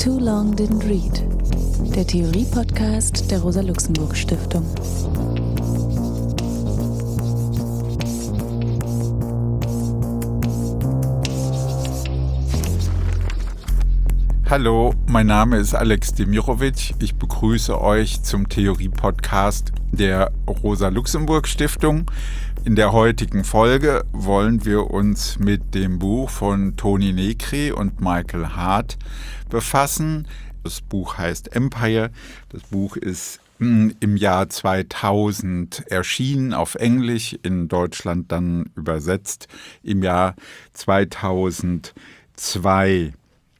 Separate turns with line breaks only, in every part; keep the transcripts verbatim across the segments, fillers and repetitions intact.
Too Long Didn't Read, der Theorie-Podcast der Rosa-Luxemburg-Stiftung.
Hallo, mein Name ist Alex Demirovic. Ich begrüße euch zum Theorie-Podcast der Rosa-Luxemburg-Stiftung. In der heutigen Folge wollen wir uns mit dem Buch von Toni Negri und Michael Hart befassen. Das Buch heißt Empire. Das Buch ist im Jahr zweitausend erschienen auf Englisch, in Deutschland dann übersetzt im Jahr zweitausendzwei.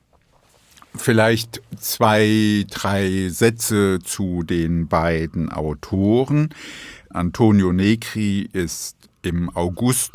Vielleicht zwei, drei Sätze zu den beiden Autoren. Antonio Negri ist im August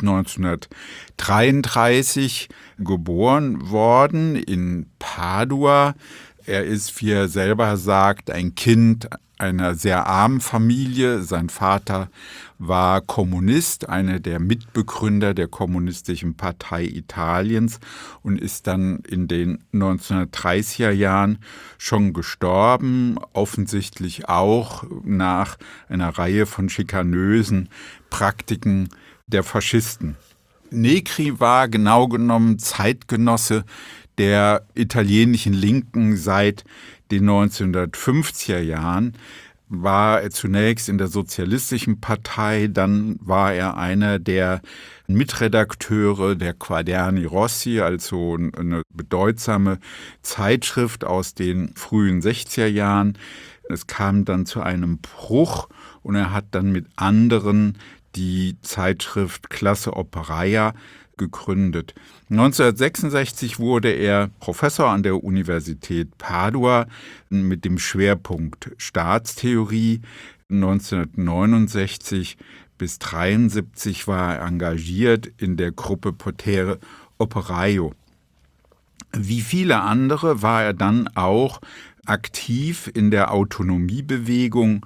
neunzehnhundertdreiunddreißig geboren worden in Padua. Er ist, wie er selber sagt, ein Kind einer sehr armen Familie. Sein Vater war Kommunist, einer der Mitbegründer der Kommunistischen Partei Italiens und ist dann in den neunzehnhundertdreißiger Jahren schon gestorben, offensichtlich auch nach einer Reihe von schikanösen Praktiken der Faschisten. Negri war genau genommen Zeitgenosse der italienischen Linken seit den neunzehnhundertfünfziger Jahren. War er zunächst in der Sozialistischen Partei, dann war er einer der Mitredakteure der Quaderni Rossi, also eine bedeutsame Zeitschrift aus den frühen sechziger Jahren. Es kam dann zu einem Bruch und er hat dann mit anderen die Zeitschrift Classe Operaia gegründet. neunzehnhundertsechsundsechzig wurde er Professor an der Universität Padua mit dem Schwerpunkt Staatstheorie. neunzehnhundertneunundsechzig bis dreiundsiebzig war er engagiert in der Gruppe Potere Operaio. Wie viele andere war er dann auch aktiv in der Autonomiebewegung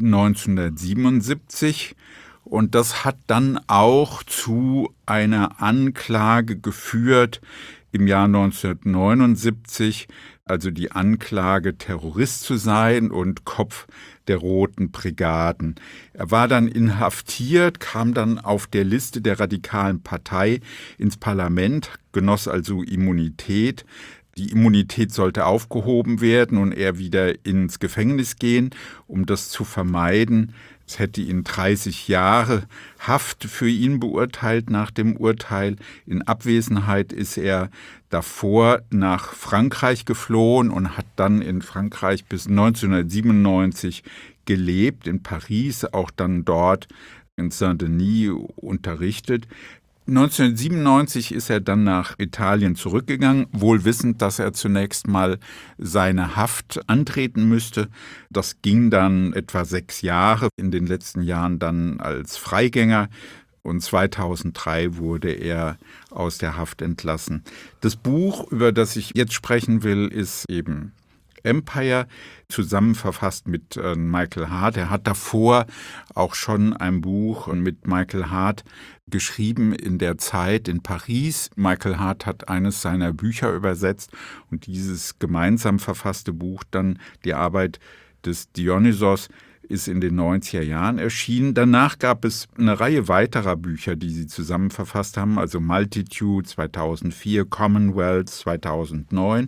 neunzehnhundertsiebenundsiebzig. Und das hat dann auch zu einer Anklage geführt im Jahr neunzehnhundertneunundsiebzig, also die Anklage, Terrorist zu sein und Kopf der Roten Brigaden. Er war dann inhaftiert, kam dann auf der Liste der radikalen Partei ins Parlament, genoss also Immunität. Die Immunität sollte aufgehoben werden und er wieder ins Gefängnis gehen, um das zu vermeiden. Es hätte ihn dreißig Jahre Haft für ihn beurteilt nach dem Urteil. In Abwesenheit ist er davor nach Frankreich geflohen und hat dann in Frankreich bis neunzehnhundertsiebenundneunzig gelebt, in Paris, auch dann dort in Saint-Denis unterrichtet. neunzehnhundertsiebenundneunzig ist er dann nach Italien zurückgegangen, wohl wissend, dass er zunächst mal seine Haft antreten müsste. Das ging dann etwa sechs Jahre, in den letzten Jahren dann als Freigänger. Und zweitausenddrei wurde er aus der Haft entlassen. Das Buch, über das ich jetzt sprechen will, ist eben Empire, zusammenverfasst mit äh, Michael Hart. Er hat davor auch schon ein Buch mit Michael Hart geschrieben in der Zeit in Paris. Michael Hart hat eines seiner Bücher übersetzt und dieses gemeinsam verfasste Buch, dann die Arbeit des Dionysos, ist in den neunziger Jahren erschienen. Danach gab es eine Reihe weiterer Bücher, die sie zusammen verfasst haben, also Multitude zweitausendvier, Commonwealth zweitausendneun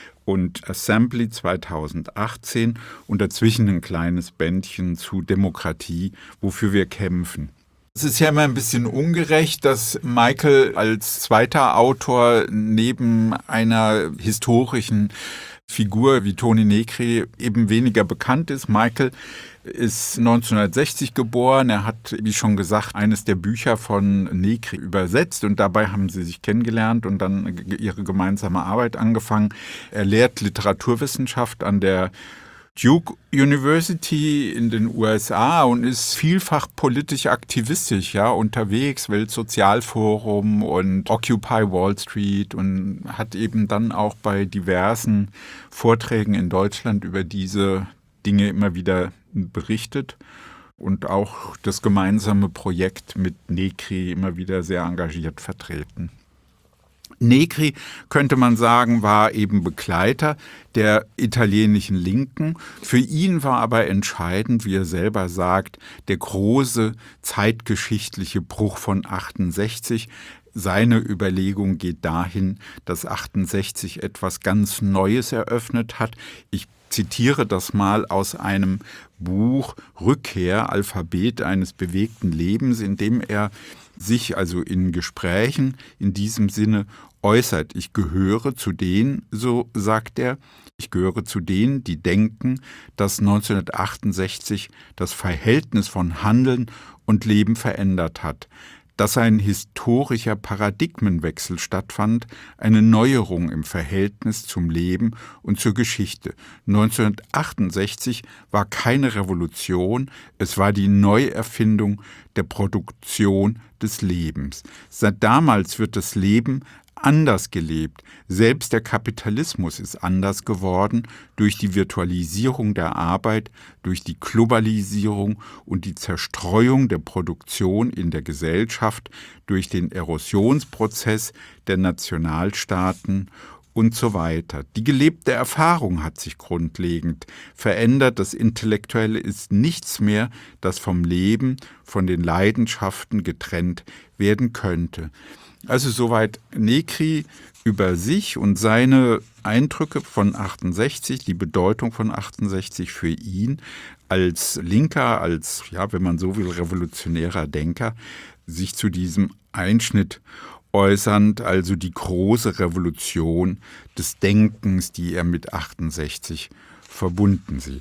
und Assembly zweitausendachtzehn und dazwischen ein kleines Bändchen zu Demokratie, wofür wir kämpfen. Es ist ja immer ein bisschen ungerecht, dass Michael als zweiter Autor neben einer historischen Figur wie Toni Negri eben weniger bekannt ist. Michael ist neunzehnhundertsechzig geboren. Er hat, wie schon gesagt, eines der Bücher von Negri übersetzt und dabei haben sie sich kennengelernt und dann ihre gemeinsame Arbeit angefangen. Er lehrt Literaturwissenschaft an der Duke University in den U S A und ist vielfach politisch aktivistisch, ja, unterwegs, Weltsozialforum und Occupy Wall Street und hat eben dann auch bei diversen Vorträgen in Deutschland über diese Dinge immer wieder berichtet und auch das gemeinsame Projekt mit Negri immer wieder sehr engagiert vertreten. Negri, könnte man sagen, war eben Begleiter der italienischen Linken. Für ihn war aber entscheidend, wie er selber sagt, der große zeitgeschichtliche Bruch von achtundsechzig. Seine Überlegung geht dahin, dass achtundsechzig etwas ganz Neues eröffnet hat. Ich zitiere das mal aus einem Buch Rückkehr, Alphabet eines bewegten Lebens, in dem er sich also in Gesprächen in diesem Sinne äußert. Ich gehöre zu denen, so sagt er, ich gehöre zu denen, die denken, dass neunzehnhundertachtundsechzig das Verhältnis von Handeln und Leben verändert hat, dass ein historischer Paradigmenwechsel stattfand, eine Neuerung im Verhältnis zum Leben und zur Geschichte. neunzehnhundertachtundsechzig war keine Revolution, es war die Neuerfindung der Produktion des Lebens. Seit damals wird das Leben anders gelebt. Selbst der Kapitalismus ist anders geworden durch die Virtualisierung der Arbeit, durch die Globalisierung und die Zerstreuung der Produktion in der Gesellschaft, durch den Erosionsprozess der Nationalstaaten und so weiter. Die gelebte Erfahrung hat sich grundlegend verändert. Das Intellektuelle ist nichts mehr, das vom Leben, von den Leidenschaften getrennt werden könnte. Also soweit Negri über sich und seine Eindrücke von achtundsechzig, die Bedeutung von achtundsechzig für ihn als Linker, als, ja, wenn man so will, revolutionärer Denker, sich zu diesem Einschnitt äußernd, also die große Revolution des Denkens, die er mit achtundsechzig verbunden sieht.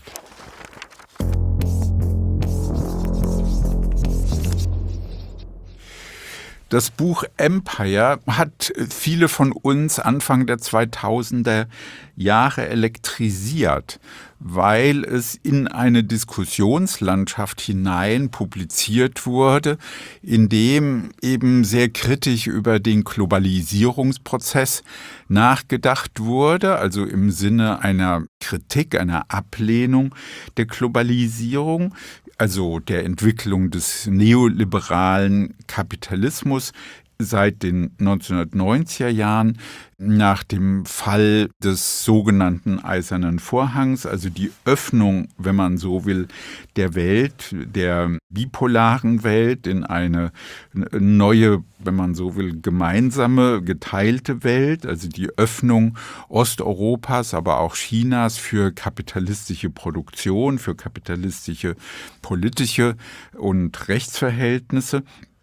Das Buch Empire hat viele von uns Anfang der zweitausender Jahre elektrisiert, weil es in eine Diskussionslandschaft hinein publiziert wurde, in dem eben sehr kritisch über den Globalisierungsprozess nachgedacht wurde, also im Sinne einer Kritik, einer Ablehnung der Globalisierung, also der Entwicklung des neoliberalen Kapitalismus seit den neunzehnhundertneunziger Jahren nach dem Fall des sogenannten Eisernen Vorhangs, also die Öffnung, wenn man so will, der Welt, der bipolaren Welt in eine neue, wenn man so will, gemeinsame, geteilte Welt, also die Öffnung Osteuropas, aber auch Chinas für kapitalistische Produktion, für kapitalistische politische und Rechtsverhältnisse.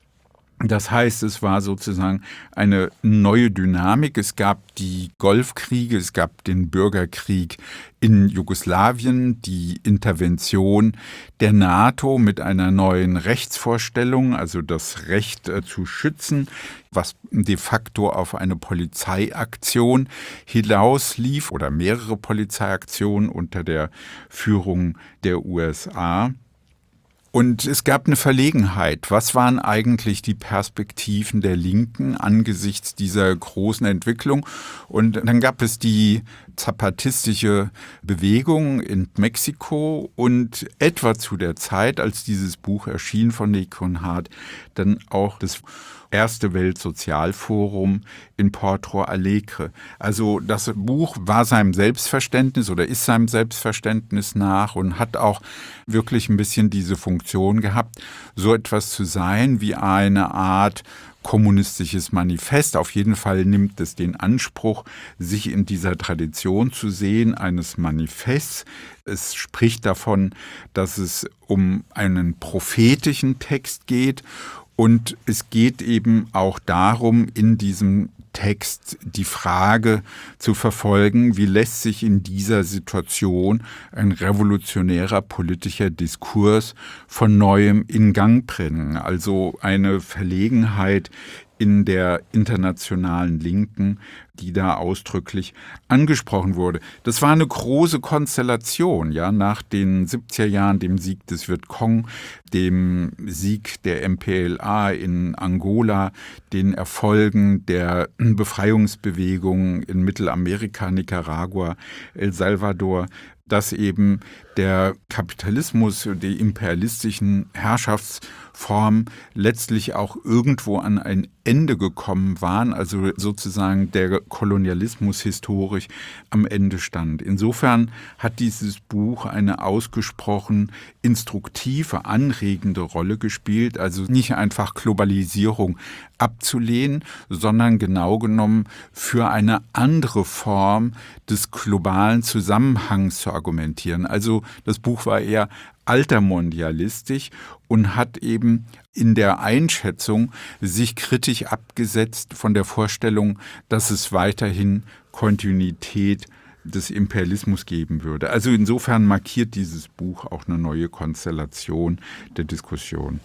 Das heißt, es war sozusagen eine neue Dynamik. Es gab die Golfkriege, es gab den Bürgerkrieg in Jugoslawien, die Intervention der NATO mit einer neuen Rechtsvorstellung, also das Recht äh, zu schützen, was de facto auf eine Polizeiaktion hinauslief oder mehrere Polizeiaktionen unter der Führung der U S A. Und es gab eine Verlegenheit. Was waren eigentlich die Perspektiven der Linken angesichts dieser großen Entwicklung? Und dann gab es die zapatistische Bewegung in Mexiko und etwa zu der Zeit, als dieses Buch erschien von Negri und Hart, dann auch das Erste Weltsozialforum in Porto Alegre. Also das Buch war seinem Selbstverständnis oder ist seinem Selbstverständnis nach und hat auch wirklich ein bisschen diese Funktion gehabt, so etwas zu sein wie eine Art kommunistisches Manifest. Auf jeden Fall nimmt es den Anspruch, sich in dieser Tradition zu sehen, eines Manifests. Es spricht davon, dass es um einen prophetischen Text geht. Und es geht eben auch darum, in diesem Text die Frage zu verfolgen, wie lässt sich in dieser Situation ein revolutionärer politischer Diskurs von Neuem in Gang bringen. Also eine Verlegenheit in der internationalen Linken, die da ausdrücklich angesprochen wurde. Das war eine große Konstellation, ja, nach den siebziger Jahren, dem Sieg des Vietcong, dem Sieg der M P L A in Angola, den Erfolgen der Befreiungsbewegungen in Mittelamerika, Nicaragua, El Salvador, dass eben der Kapitalismus, die imperialistischen Herrschaftsformen letztlich auch irgendwo an ein Ende gekommen waren, also sozusagen der Kolonialismus historisch am Ende stand. Insofern hat dieses Buch eine ausgesprochen instruktive, anregende Rolle gespielt, also nicht einfach Globalisierung abzulehnen, sondern genau genommen für eine andere Form des globalen Zusammenhangs zu argumentieren. Also das Buch war eher altermondialistisch und hat eben in der Einschätzung sich kritisch abgesetzt von der Vorstellung, dass es weiterhin Kontinuität des Imperialismus geben würde. Also insofern markiert dieses Buch auch eine neue Konstellation der Diskussion.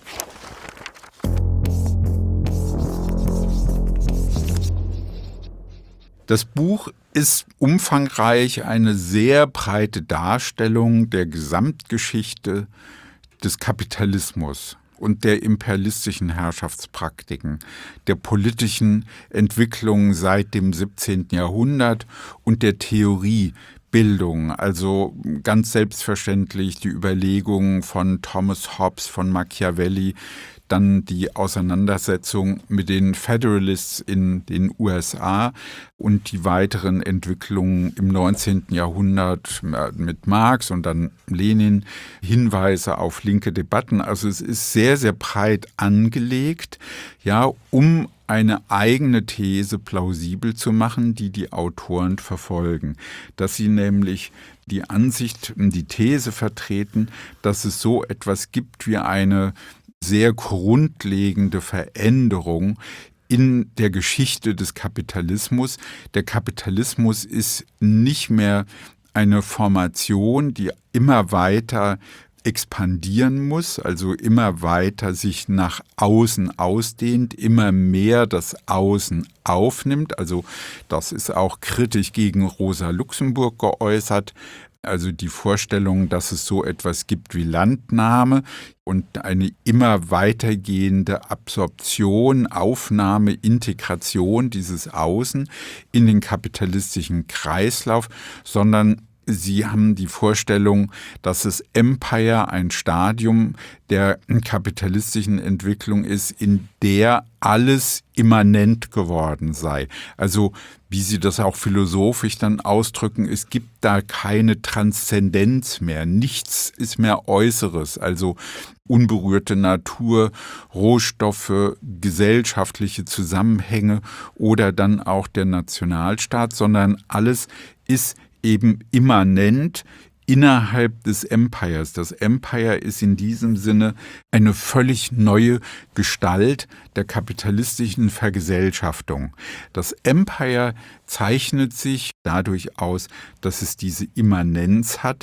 Das Buch ist umfangreich, eine sehr breite Darstellung der Gesamtgeschichte des Kapitalismus und der imperialistischen Herrschaftspraktiken, der politischen Entwicklung seit dem siebzehnten Jahrhundert und der Theoriebildung, also ganz selbstverständlich die Überlegungen von Thomas Hobbes, von Machiavelli, dann die Auseinandersetzung mit den Federalists in den U S A und die weiteren Entwicklungen im neunzehnten Jahrhundert mit Marx und dann Lenin, Hinweise auf linke Debatten. Also es ist sehr, sehr breit angelegt, ja, um eine eigene These plausibel zu machen, die die Autoren verfolgen. Dass sie nämlich die Ansicht, die These vertreten, dass es so etwas gibt wie eine sehr grundlegende Veränderung in der Geschichte des Kapitalismus. Der Kapitalismus ist nicht mehr eine Formation, die immer weiter expandieren muss, also immer weiter sich nach außen ausdehnt, immer mehr das Außen aufnimmt. Also das ist auch kritisch gegen Rosa Luxemburg geäußert. Also die Vorstellung, dass es so etwas gibt wie Landnahme und eine immer weitergehende Absorption, Aufnahme, Integration dieses Außen in den kapitalistischen Kreislauf, sondern sie haben die Vorstellung, dass das Empire ein Stadium der kapitalistischen Entwicklung ist, in der alles immanent geworden sei. Also wie sie das auch philosophisch dann ausdrücken, es gibt da keine Transzendenz mehr, nichts ist mehr Äußeres, also unberührte Natur, Rohstoffe, gesellschaftliche Zusammenhänge oder dann auch der Nationalstaat, sondern alles ist eben immanent innerhalb des Empires. Das Empire ist in diesem Sinne eine völlig neue Gestalt der kapitalistischen Vergesellschaftung. Das Empire zeichnet sich dadurch aus, dass es diese Immanenz hat,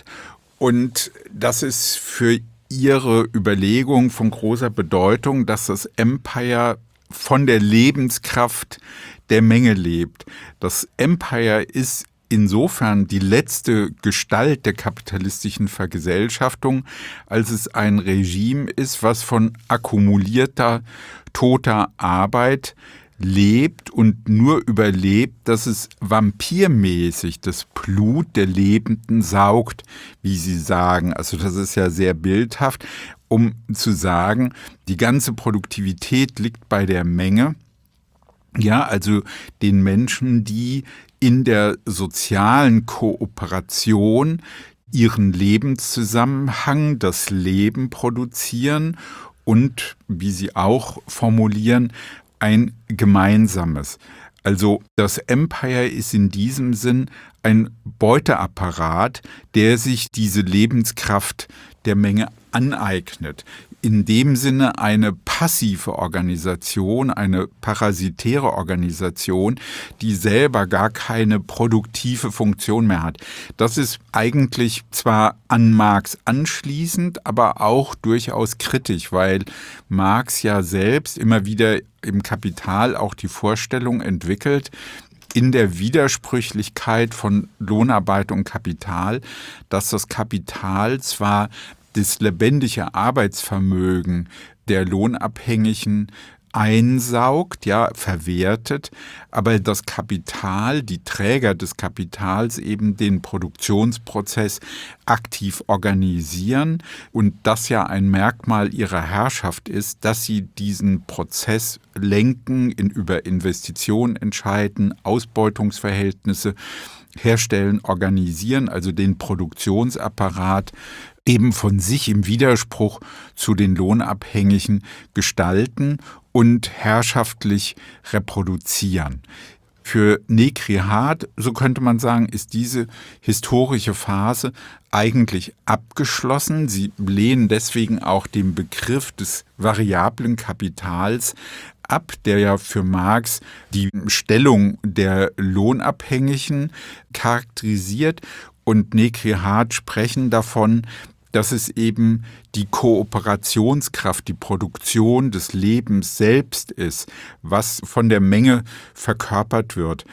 und das ist für ihre Überlegung von großer Bedeutung, dass das Empire von der Lebenskraft der Menge lebt. Das Empire ist insofern die letzte Gestalt der kapitalistischen Vergesellschaftung, als es ein Regime ist, was von akkumulierter, toter Arbeit lebt und nur überlebt, dass es vampirmäßig das Blut der Lebenden saugt, wie sie sagen. Also das ist ja sehr bildhaft, um zu sagen, die ganze Produktivität liegt bei der Menge. Ja, also den Menschen, die in der sozialen Kooperation ihren Lebenszusammenhang, das Leben produzieren und, wie sie auch formulieren, ein gemeinsames. Also das Empire ist in diesem Sinn ein Beuteapparat, der sich diese Lebenskraft der Menge aneignet. In dem Sinne eine passive Organisation, eine parasitäre Organisation, die selber gar keine produktive Funktion mehr hat. Das ist eigentlich zwar an Marx anschließend, aber auch durchaus kritisch, weil Marx ja selbst immer wieder im Kapital auch die Vorstellung entwickelt, in der Widersprüchlichkeit von Lohnarbeit und Kapital, dass das Kapital zwar das lebendige Arbeitsvermögen der Lohnabhängigen einsaugt, ja, verwertet, aber das Kapital, die Träger des Kapitals eben den Produktionsprozess aktiv organisieren und das ja ein Merkmal ihrer Herrschaft ist, dass sie diesen Prozess lenken, in, über Investitionen entscheiden, Ausbeutungsverhältnisse herstellen, organisieren, also den Produktionsapparat eben von sich im Widerspruch zu den Lohnabhängigen gestalten und herrschaftlich reproduzieren. Für Negri-Hart, so könnte man sagen, ist diese historische Phase eigentlich abgeschlossen. Sie lehnen deswegen auch den Begriff des variablen Kapitals ab, der ja für Marx die Stellung der Lohnabhängigen charakterisiert. Und Negri-Hart sprechen davon, dass es eben die Kooperationskraft, die Produktion des Lebens selbst ist, was von der Menge verkörpert wird.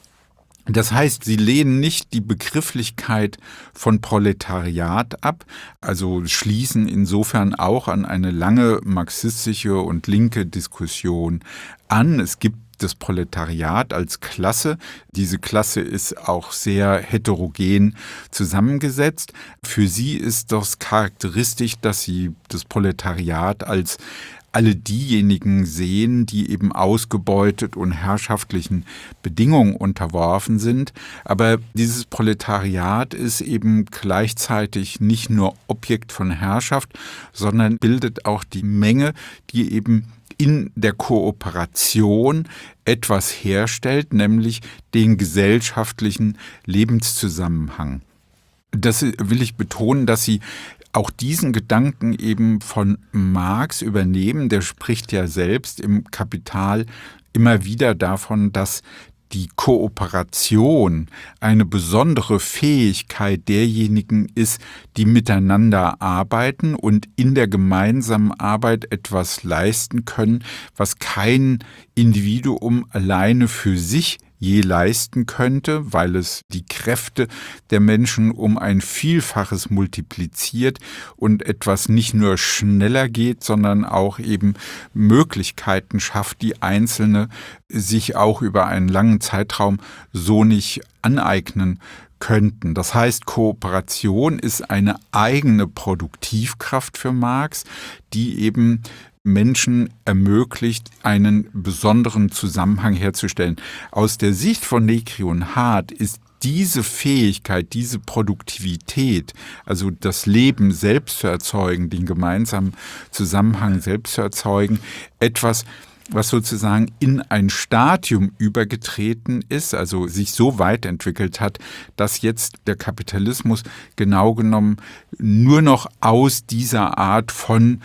Das heißt, sie lehnen nicht die Begrifflichkeit von Proletariat ab, also schließen insofern auch an eine lange marxistische und linke Diskussion an. Es gibt das Proletariat als Klasse. Diese Klasse ist auch sehr heterogen zusammengesetzt. Für sie ist das charakteristisch, dass sie das Proletariat als alle diejenigen sehen, die eben ausgebeutet und herrschaftlichen Bedingungen unterworfen sind. Aber dieses Proletariat ist eben gleichzeitig nicht nur Objekt von Herrschaft, sondern bildet auch die Menge, die eben in der Kooperation etwas herstellt, nämlich den gesellschaftlichen Lebenszusammenhang. Das will ich betonen, dass Sie auch diesen Gedanken eben von Marx übernehmen. Der spricht ja selbst im Kapital immer wieder davon, dass die Kooperation eine besondere Fähigkeit derjenigen ist, die miteinander arbeiten und in der gemeinsamen Arbeit etwas leisten können, was kein Individuum alleine für sich je leisten könnte, weil es die Kräfte der Menschen um ein Vielfaches multipliziert und etwas nicht nur schneller geht, sondern auch eben Möglichkeiten schafft, die Einzelne sich auch über einen langen Zeitraum so nicht aneignen könnten. Das heißt, Kooperation ist eine eigene Produktivkraft für Marx, die eben Menschen ermöglicht, einen besonderen Zusammenhang herzustellen. Aus der Sicht von Negri und Hart ist diese Fähigkeit, diese Produktivität, also das Leben selbst zu erzeugen, den gemeinsamen Zusammenhang selbst zu erzeugen, etwas, was sozusagen in ein Stadium übergetreten ist, also sich so weit entwickelt hat, dass jetzt der Kapitalismus genau genommen nur noch aus dieser Art von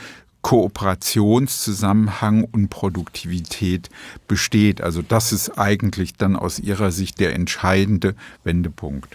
Kooperationszusammenhang und Produktivität besteht. Also das ist eigentlich dann aus ihrer Sicht der entscheidende Wendepunkt.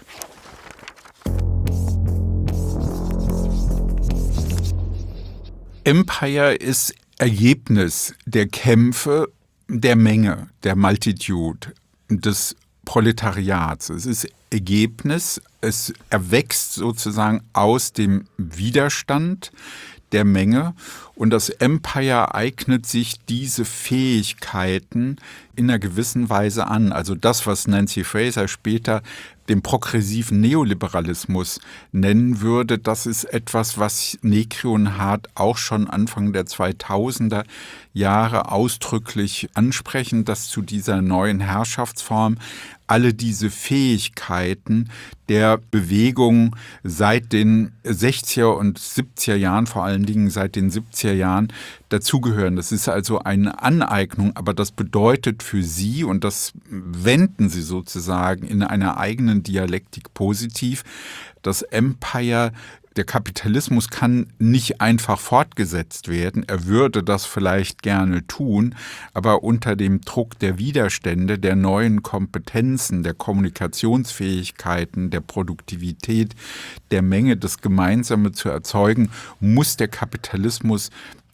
Empire ist Ergebnis der Kämpfe der Menge, der Multitude, des Proletariats. Es ist Ergebnis, es erwächst sozusagen aus dem Widerstand der Menge und das Empire eignet sich diese Fähigkeiten in einer gewissen Weise an. Also das, was Nancy Fraser später den progressiven Neoliberalismus nennen würde, das ist etwas, was Negri und Hart auch schon Anfang der zweitausender Jahre ausdrücklich ansprechen, dass zu dieser neuen Herrschaftsform alle diese Fähigkeiten der Bewegung seit den sechziger und siebziger Jahren, vor allen Dingen seit den siebziger Jahren, dazugehören. Das ist also eine Aneignung, aber das bedeutet für sie, und das wenden sie sozusagen in einer eigenen Dialektik positiv, das Empire, der Kapitalismus kann nicht einfach fortgesetzt werden. Er würde das vielleicht gerne tun, aber unter dem Druck der Widerstände, der neuen Kompetenzen, der Kommunikationsfähigkeiten, der Produktivität, der Menge, das Gemeinsame zu erzeugen, muss der Kapitalismus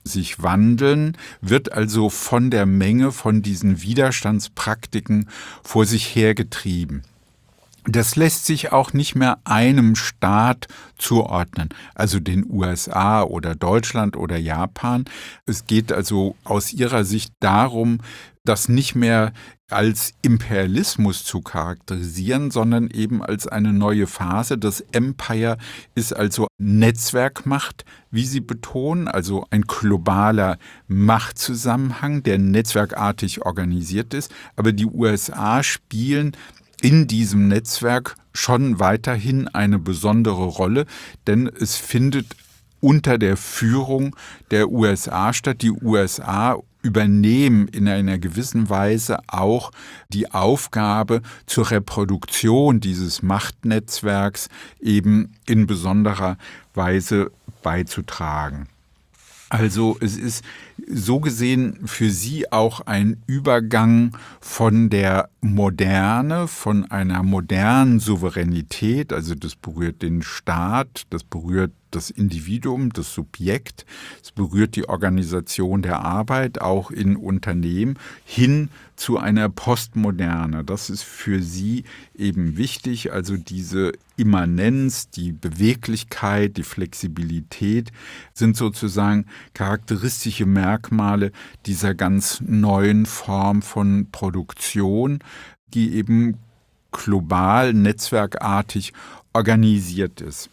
sich wandeln, wird also von der Menge von diesen Widerstandspraktiken vor sich hergetrieben. Das lässt sich auch nicht mehr einem Staat zuordnen, also den U S A oder Deutschland oder Japan. Es geht also aus ihrer Sicht darum, das nicht mehr als Imperialismus zu charakterisieren, sondern eben als eine neue Phase. Das Empire ist also Netzwerkmacht, wie sie betonen, also ein globaler Machtzusammenhang, der netzwerkartig organisiert ist. Aber die U S A spielen in diesem Netzwerk schon weiterhin eine besondere Rolle, denn es findet unter der Führung der U S A statt. Die U S A übernehmen in einer gewissen Weise auch die Aufgabe zur Reproduktion dieses Machtnetzwerks eben in besonderer Weise beizutragen. Also es ist so gesehen für sie auch ein Übergang von der Moderne, von einer modernen Souveränität, also das berührt den Staat, das berührt das Individuum, das Subjekt, es berührt die Organisation der Arbeit, auch in Unternehmen, hin zu einer Postmoderne. Das ist für sie eben wichtig, also diese Immanenz, die Beweglichkeit, die Flexibilität sind sozusagen charakteristische Merkmale dieser ganz neuen Form von Produktion, die eben global, netzwerkartig organisiert ist.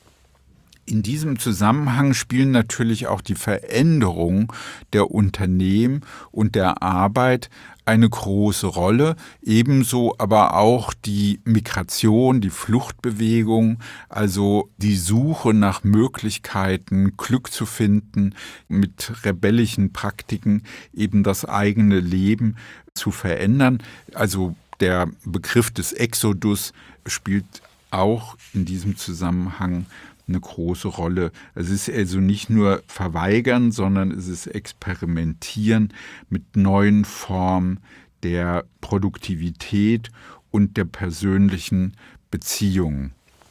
In diesem Zusammenhang spielen natürlich auch die Veränderungen der Unternehmen und der Arbeit eine große Rolle, ebenso aber auch die Migration, die Fluchtbewegung, also die Suche nach Möglichkeiten, Glück zu finden, mit rebellischen Praktiken eben das eigene Leben zu verändern. Also der Begriff des Exodus spielt auch in diesem Zusammenhang eine große Rolle. Es ist also nicht nur verweigern, sondern es ist experimentieren mit neuen Formen der Produktivität und der persönlichen Beziehungen.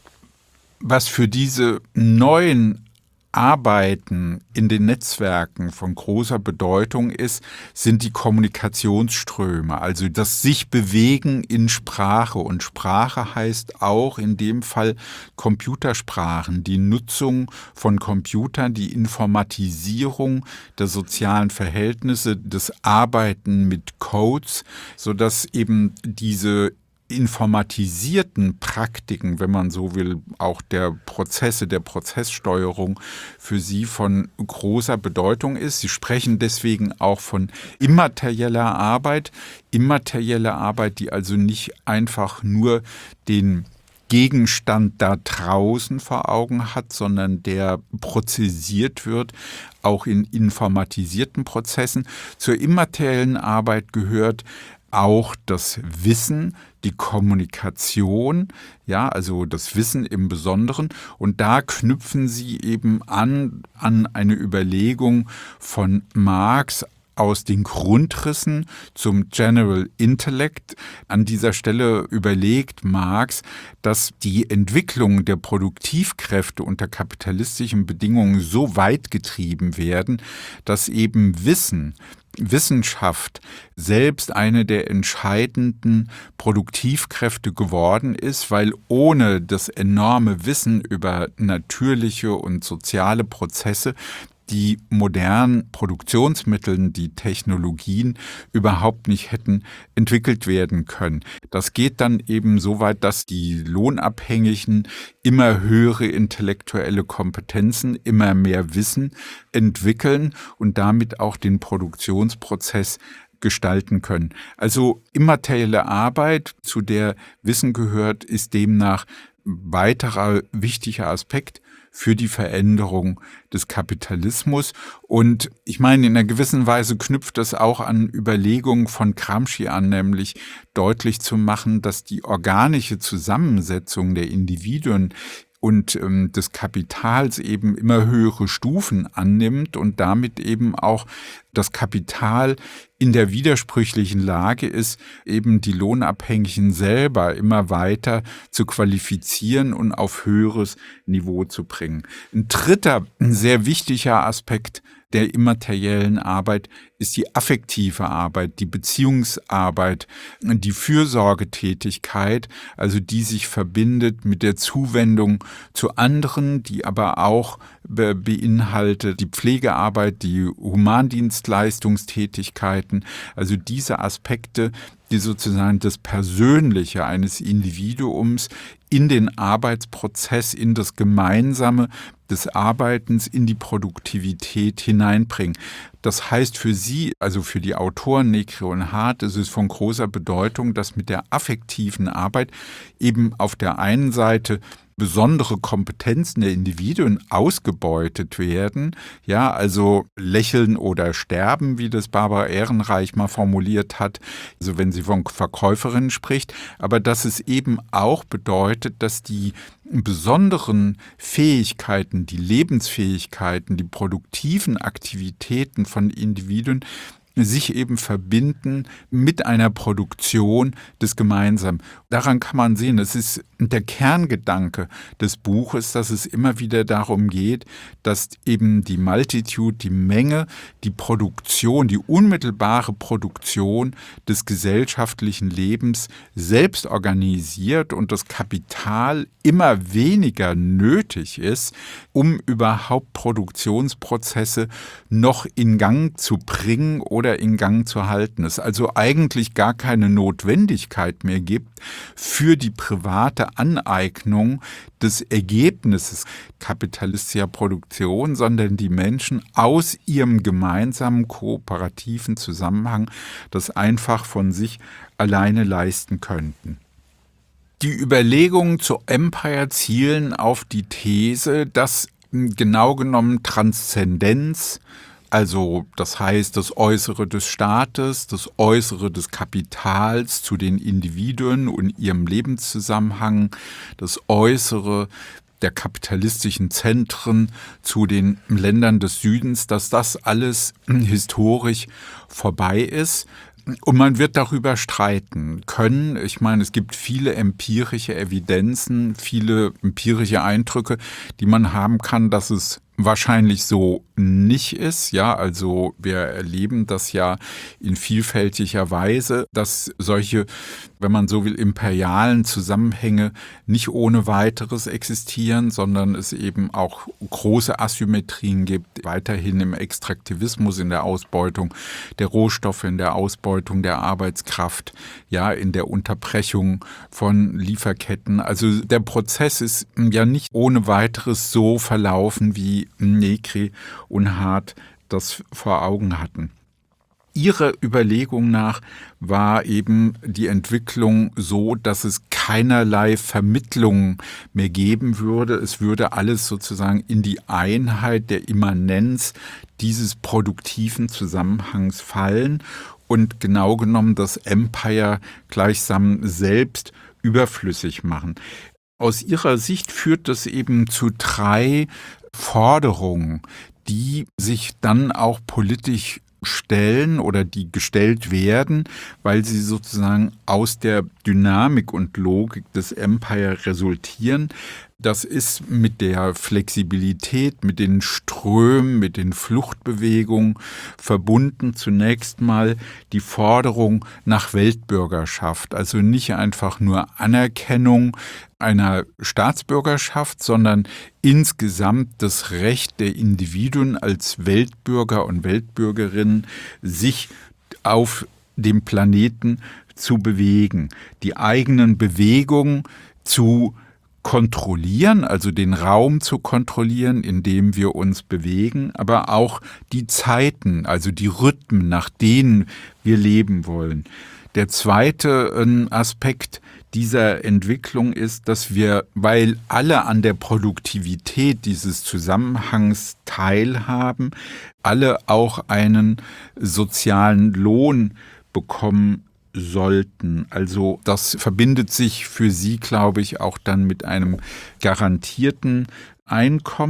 Was für diese neuen Arbeiten in den Netzwerken von großer Bedeutung ist, sind die Kommunikationsströme, also das sich bewegen in Sprache. Und Sprache heißt auch in dem Fall Computersprachen, die Nutzung von Computern, die Informatisierung der sozialen Verhältnisse, das Arbeiten mit Codes, sodass eben diese informatisierten Praktiken, wenn man so will, auch der Prozesse, der Prozesssteuerung für sie von großer Bedeutung ist. Sie sprechen deswegen auch von immaterieller Arbeit, immaterielle Arbeit, die also nicht einfach nur den Gegenstand da draußen vor Augen hat, sondern der prozessiert wird, auch in informatisierten Prozessen. Zur immateriellen Arbeit gehört auch das Wissen, die Kommunikation, ja, also das Wissen im Besonderen. Und da knüpfen sie eben an, an eine Überlegung von Marx aus den Grundrissen zum General Intellect. An dieser Stelle überlegt Marx, dass die Entwicklung der Produktivkräfte unter kapitalistischen Bedingungen so weit getrieben werden, dass eben Wissen, Wissenschaft selbst eine der entscheidenden Produktivkräfte geworden ist, weil ohne das enorme Wissen über natürliche und soziale Prozesse die modernen Produktionsmittel, die Technologien überhaupt nicht hätten entwickelt werden können. Das geht dann eben so weit, dass die Lohnabhängigen immer höhere intellektuelle Kompetenzen, immer mehr Wissen entwickeln und damit auch den Produktionsprozess gestalten können. Also immaterielle Arbeit, zu der Wissen gehört, ist demnach weiterer wichtiger Aspekt für die Veränderung des Kapitalismus. Und ich meine, in einer gewissen Weise knüpft das auch an Überlegungen von Gramsci an, nämlich deutlich zu machen, dass die organische Zusammensetzung der Individuen und ähm, des Kapitals eben immer höhere Stufen annimmt und damit eben auch das Kapital in der widersprüchlichen Lage ist, eben die Lohnabhängigen selber immer weiter zu qualifizieren und auf höheres Niveau zu bringen. Ein dritter, ein sehr wichtiger Aspekt der immateriellen Arbeit ist die affektive Arbeit, die Beziehungsarbeit, die Fürsorgetätigkeit, also die sich verbindet mit der Zuwendung zu anderen, die aber auch be- beinhaltet die Pflegearbeit, die Humandienstleistungstätigkeiten, also diese Aspekte, die sozusagen das Persönliche eines Individuums in den Arbeitsprozess, in das Gemeinsame des Arbeitens, in die Produktivität hineinbringen. Das heißt für Sie, also für die Autoren Negri und Hart, ist es von großer Bedeutung, dass mit der affektiven Arbeit eben auf der einen Seite besondere Kompetenzen der Individuen ausgebeutet werden, ja, also lächeln oder sterben, wie das Barbara Ehrenreich mal formuliert hat, also wenn sie von Verkäuferinnen spricht, aber dass es eben auch bedeutet, dass die besonderen Fähigkeiten, die Lebensfähigkeiten, die produktiven Aktivitäten von Individuen sich eben verbinden mit einer Produktion des Gemeinsamen. Daran kann man sehen, es ist der Kerngedanke des Buches, dass es immer wieder darum geht, dass eben die Multitude, die Menge, die Produktion, die unmittelbare Produktion des gesellschaftlichen Lebens selbst organisiert und das Kapital immer weniger nötig ist, um überhaupt Produktionsprozesse noch in Gang zu bringen oder in Gang zu halten. Es also eigentlich gar keine Notwendigkeit mehr gibt für die private Aneignung des Ergebnisses kapitalistischer Produktion, sondern die Menschen aus ihrem gemeinsamen kooperativen Zusammenhang das einfach von sich alleine leisten könnten. Die Überlegungen zu Empire zielen auf die These, dass genau genommen Transzendenz, also das heißt das Äußere des Staates, das Äußere des Kapitals zu den Individuen und ihrem Lebenszusammenhang, das Äußere der kapitalistischen Zentren zu den Ländern des Südens, dass das alles historisch vorbei ist. Und man wird darüber streiten können. Ich meine, es gibt viele empirische Evidenzen, viele empirische Eindrücke, die man haben kann, dass es wahrscheinlich so nicht ist. Ja, also wir erleben das ja in vielfältiger Weise, dass solche, wenn man so will, imperialen Zusammenhänge nicht ohne weiteres existieren, sondern es eben auch große Asymmetrien gibt, weiterhin im Extraktivismus, in der Ausbeutung der Rohstoffe, in der Ausbeutung der Arbeitskraft, ja, in der Unterbrechung von Lieferketten. Also der Prozess ist ja nicht ohne weiteres so verlaufen, wie Negri und Hart das vor Augen hatten. Ihrer Überlegung nach war eben die Entwicklung so, dass es keinerlei Vermittlungen mehr geben würde. Es würde alles sozusagen in die Einheit der Immanenz dieses produktiven Zusammenhangs fallen und genau genommen das Empire gleichsam selbst überflüssig machen. Aus ihrer Sicht führt das eben zu drei Forderungen, die sich dann auch politisch stellen oder die gestellt werden, weil sie sozusagen aus der Dynamik und Logik des Empire resultieren. Das ist mit der Flexibilität, mit den Strömen, mit den Fluchtbewegungen verbunden. Zunächst mal die Forderung nach Weltbürgerschaft, also nicht einfach nur Anerkennung einer Staatsbürgerschaft, sondern insgesamt das Recht der Individuen als Weltbürger und Weltbürgerinnen, sich auf dem Planeten zu bewegen, die eigenen Bewegungen zu kontrollieren, also den Raum zu kontrollieren, in dem wir uns bewegen, aber auch die Zeiten, also die Rhythmen, nach denen wir leben wollen. Der zweite Aspekt dieser Entwicklung ist, dass wir, weil alle an der Produktivität dieses Zusammenhangs teilhaben, alle auch einen sozialen Lohn bekommen sollten. Also das verbindet sich für sie, glaube ich, auch dann mit einem garantierten Einkommen.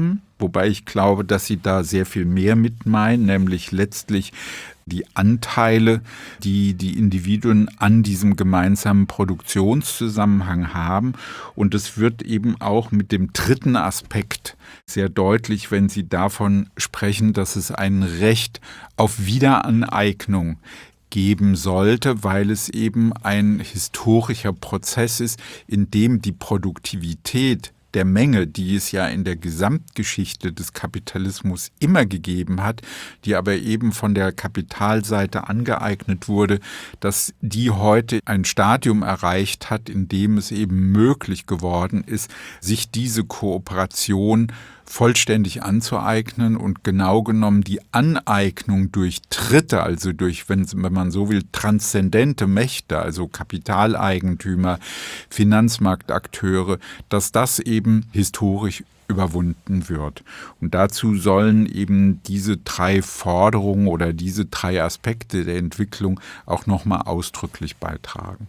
wobei ich glaube, dass Sie da sehr viel mehr mit meinen, nämlich letztlich die Anteile, die die Individuen an diesem gemeinsamen Produktionszusammenhang haben. Und es wird eben auch mit dem dritten Aspekt sehr deutlich, wenn Sie davon sprechen, dass es ein Recht auf Wiederaneignung geben sollte, weil es eben ein historischer Prozess ist, in dem die Produktivität der Menge, die es ja in der Gesamtgeschichte des Kapitalismus immer gegeben hat, die aber eben von der Kapitalseite angeeignet wurde, dass die heute ein Stadium erreicht hat, in dem es eben möglich geworden ist, sich diese Kooperation vollständig anzueignen und genau genommen die Aneignung durch Dritte, also durch, wenn, wenn man so will, transzendente Mächte, also Kapitaleigentümer, Finanzmarktakteure, dass das eben historisch überwunden wird. Und dazu sollen eben diese drei Forderungen oder diese drei Aspekte der Entwicklung auch nochmal ausdrücklich beitragen.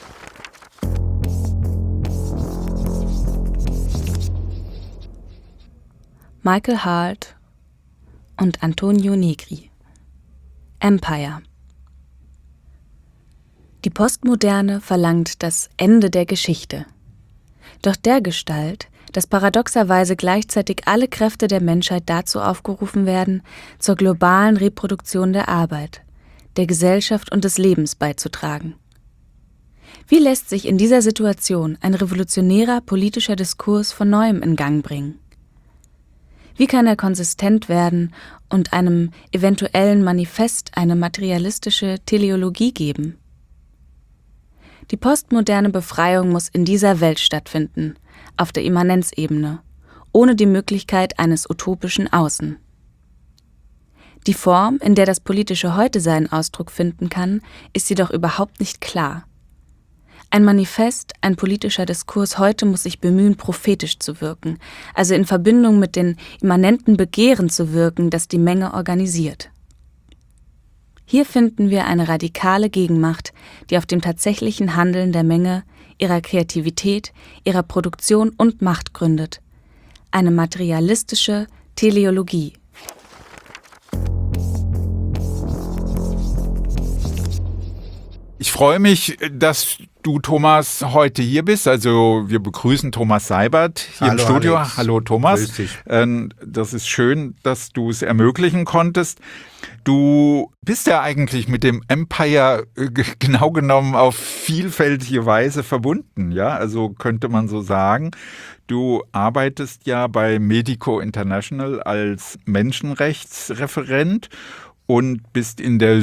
Michael Hart und Antonio Negri. Empire. Die Postmoderne verlangt das Ende der Geschichte. Doch dergestalt, dass paradoxerweise gleichzeitig alle Kräfte der Menschheit dazu aufgerufen werden, zur globalen Reproduktion der Arbeit, der Gesellschaft und des Lebens beizutragen. Wie lässt sich in dieser Situation ein revolutionärer politischer Diskurs von Neuem in Gang bringen? Wie kann er konsistent werden und einem eventuellen Manifest eine materialistische Teleologie geben? Die postmoderne Befreiung muss in dieser Welt stattfinden, auf der Immanenzebene, ohne die Möglichkeit eines utopischen Außen. Die Form, in der das politische Heute seinen Ausdruck finden kann, ist jedoch überhaupt nicht klar. Ein Manifest, ein politischer Diskurs heute muss sich bemühen, prophetisch zu wirken, also in Verbindung mit den immanenten Begehren zu wirken, das die Menge organisiert. Hier finden wir eine radikale Gegenmacht, die auf dem tatsächlichen Handeln der Menge, ihrer Kreativität, ihrer Produktion und Macht gründet. Eine materialistische Teleologie.
Ich freue mich, dass du, Thomas, heute hier bist. Also wir begrüßen Thomas Seibert hier Hallo, im Studio. Alex. Hallo Thomas.
Grüß dich.
Das ist schön, dass du es ermöglichen konntest. Du bist ja eigentlich mit dem Empire genau genommen auf vielfältige Weise verbunden, ja, also könnte man so sagen. Du arbeitest ja bei Medico International als Menschenrechtsreferent und bist in der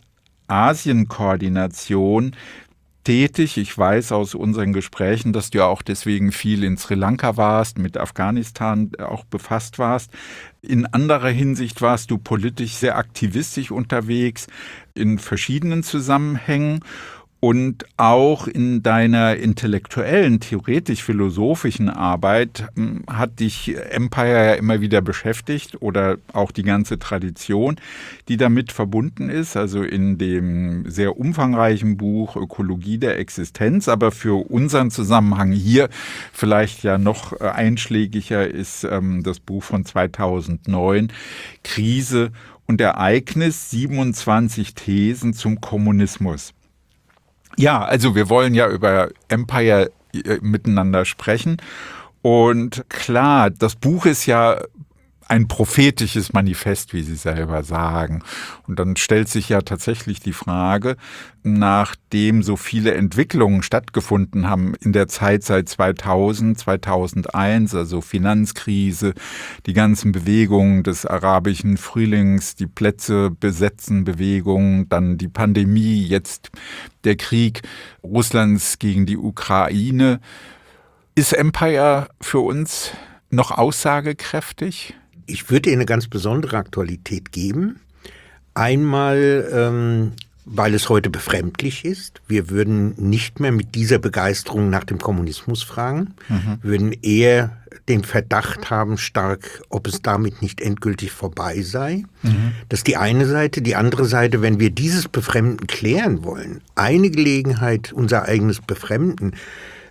Südasien-Koordination tätig. Ich weiß aus unseren Gesprächen, dass du ja auch deswegen viel in Sri Lanka warst, mit Afghanistan auch befasst warst. In anderer Hinsicht warst du politisch sehr aktivistisch unterwegs in verschiedenen Zusammenhängen. Und auch in deiner intellektuellen, theoretisch-philosophischen Arbeit hat dich Empire ja immer wieder beschäftigt oder auch die ganze Tradition, die damit verbunden ist, also in dem sehr umfangreichen Buch Ökologie der Existenz, aber für unseren Zusammenhang hier vielleicht ja noch einschlägiger ist das Buch von zweitausendneun, Krise und Ereignis, siebenundzwanzig Thesen zum Kommunismus. Ja, also wir wollen ja über Empire miteinander sprechen und klar, das Buch ist ja ein prophetisches Manifest, wie Sie selber sagen. Und dann stellt sich ja tatsächlich die Frage, nachdem so viele Entwicklungen stattgefunden haben in der Zeit seit zweitausend, zweitausendeins, also Finanzkrise, die ganzen Bewegungen des arabischen Frühlings, die Plätze besetzen Bewegungen, dann die Pandemie, jetzt der Krieg Russlands gegen die Ukraine. Ist Empire für uns noch aussagekräftig?
Ich würde ihr eine ganz besondere Aktualität geben. Einmal, ähm, weil es heute befremdlich ist. Wir würden nicht mehr mit dieser Begeisterung nach dem Kommunismus fragen. Mhm. Wir würden eher den Verdacht haben, stark, ob es damit nicht endgültig vorbei sei. Mhm. Das ist die eine Seite. Die andere Seite, wenn wir dieses Befremden klären wollen, eine Gelegenheit, unser eigenes Befremden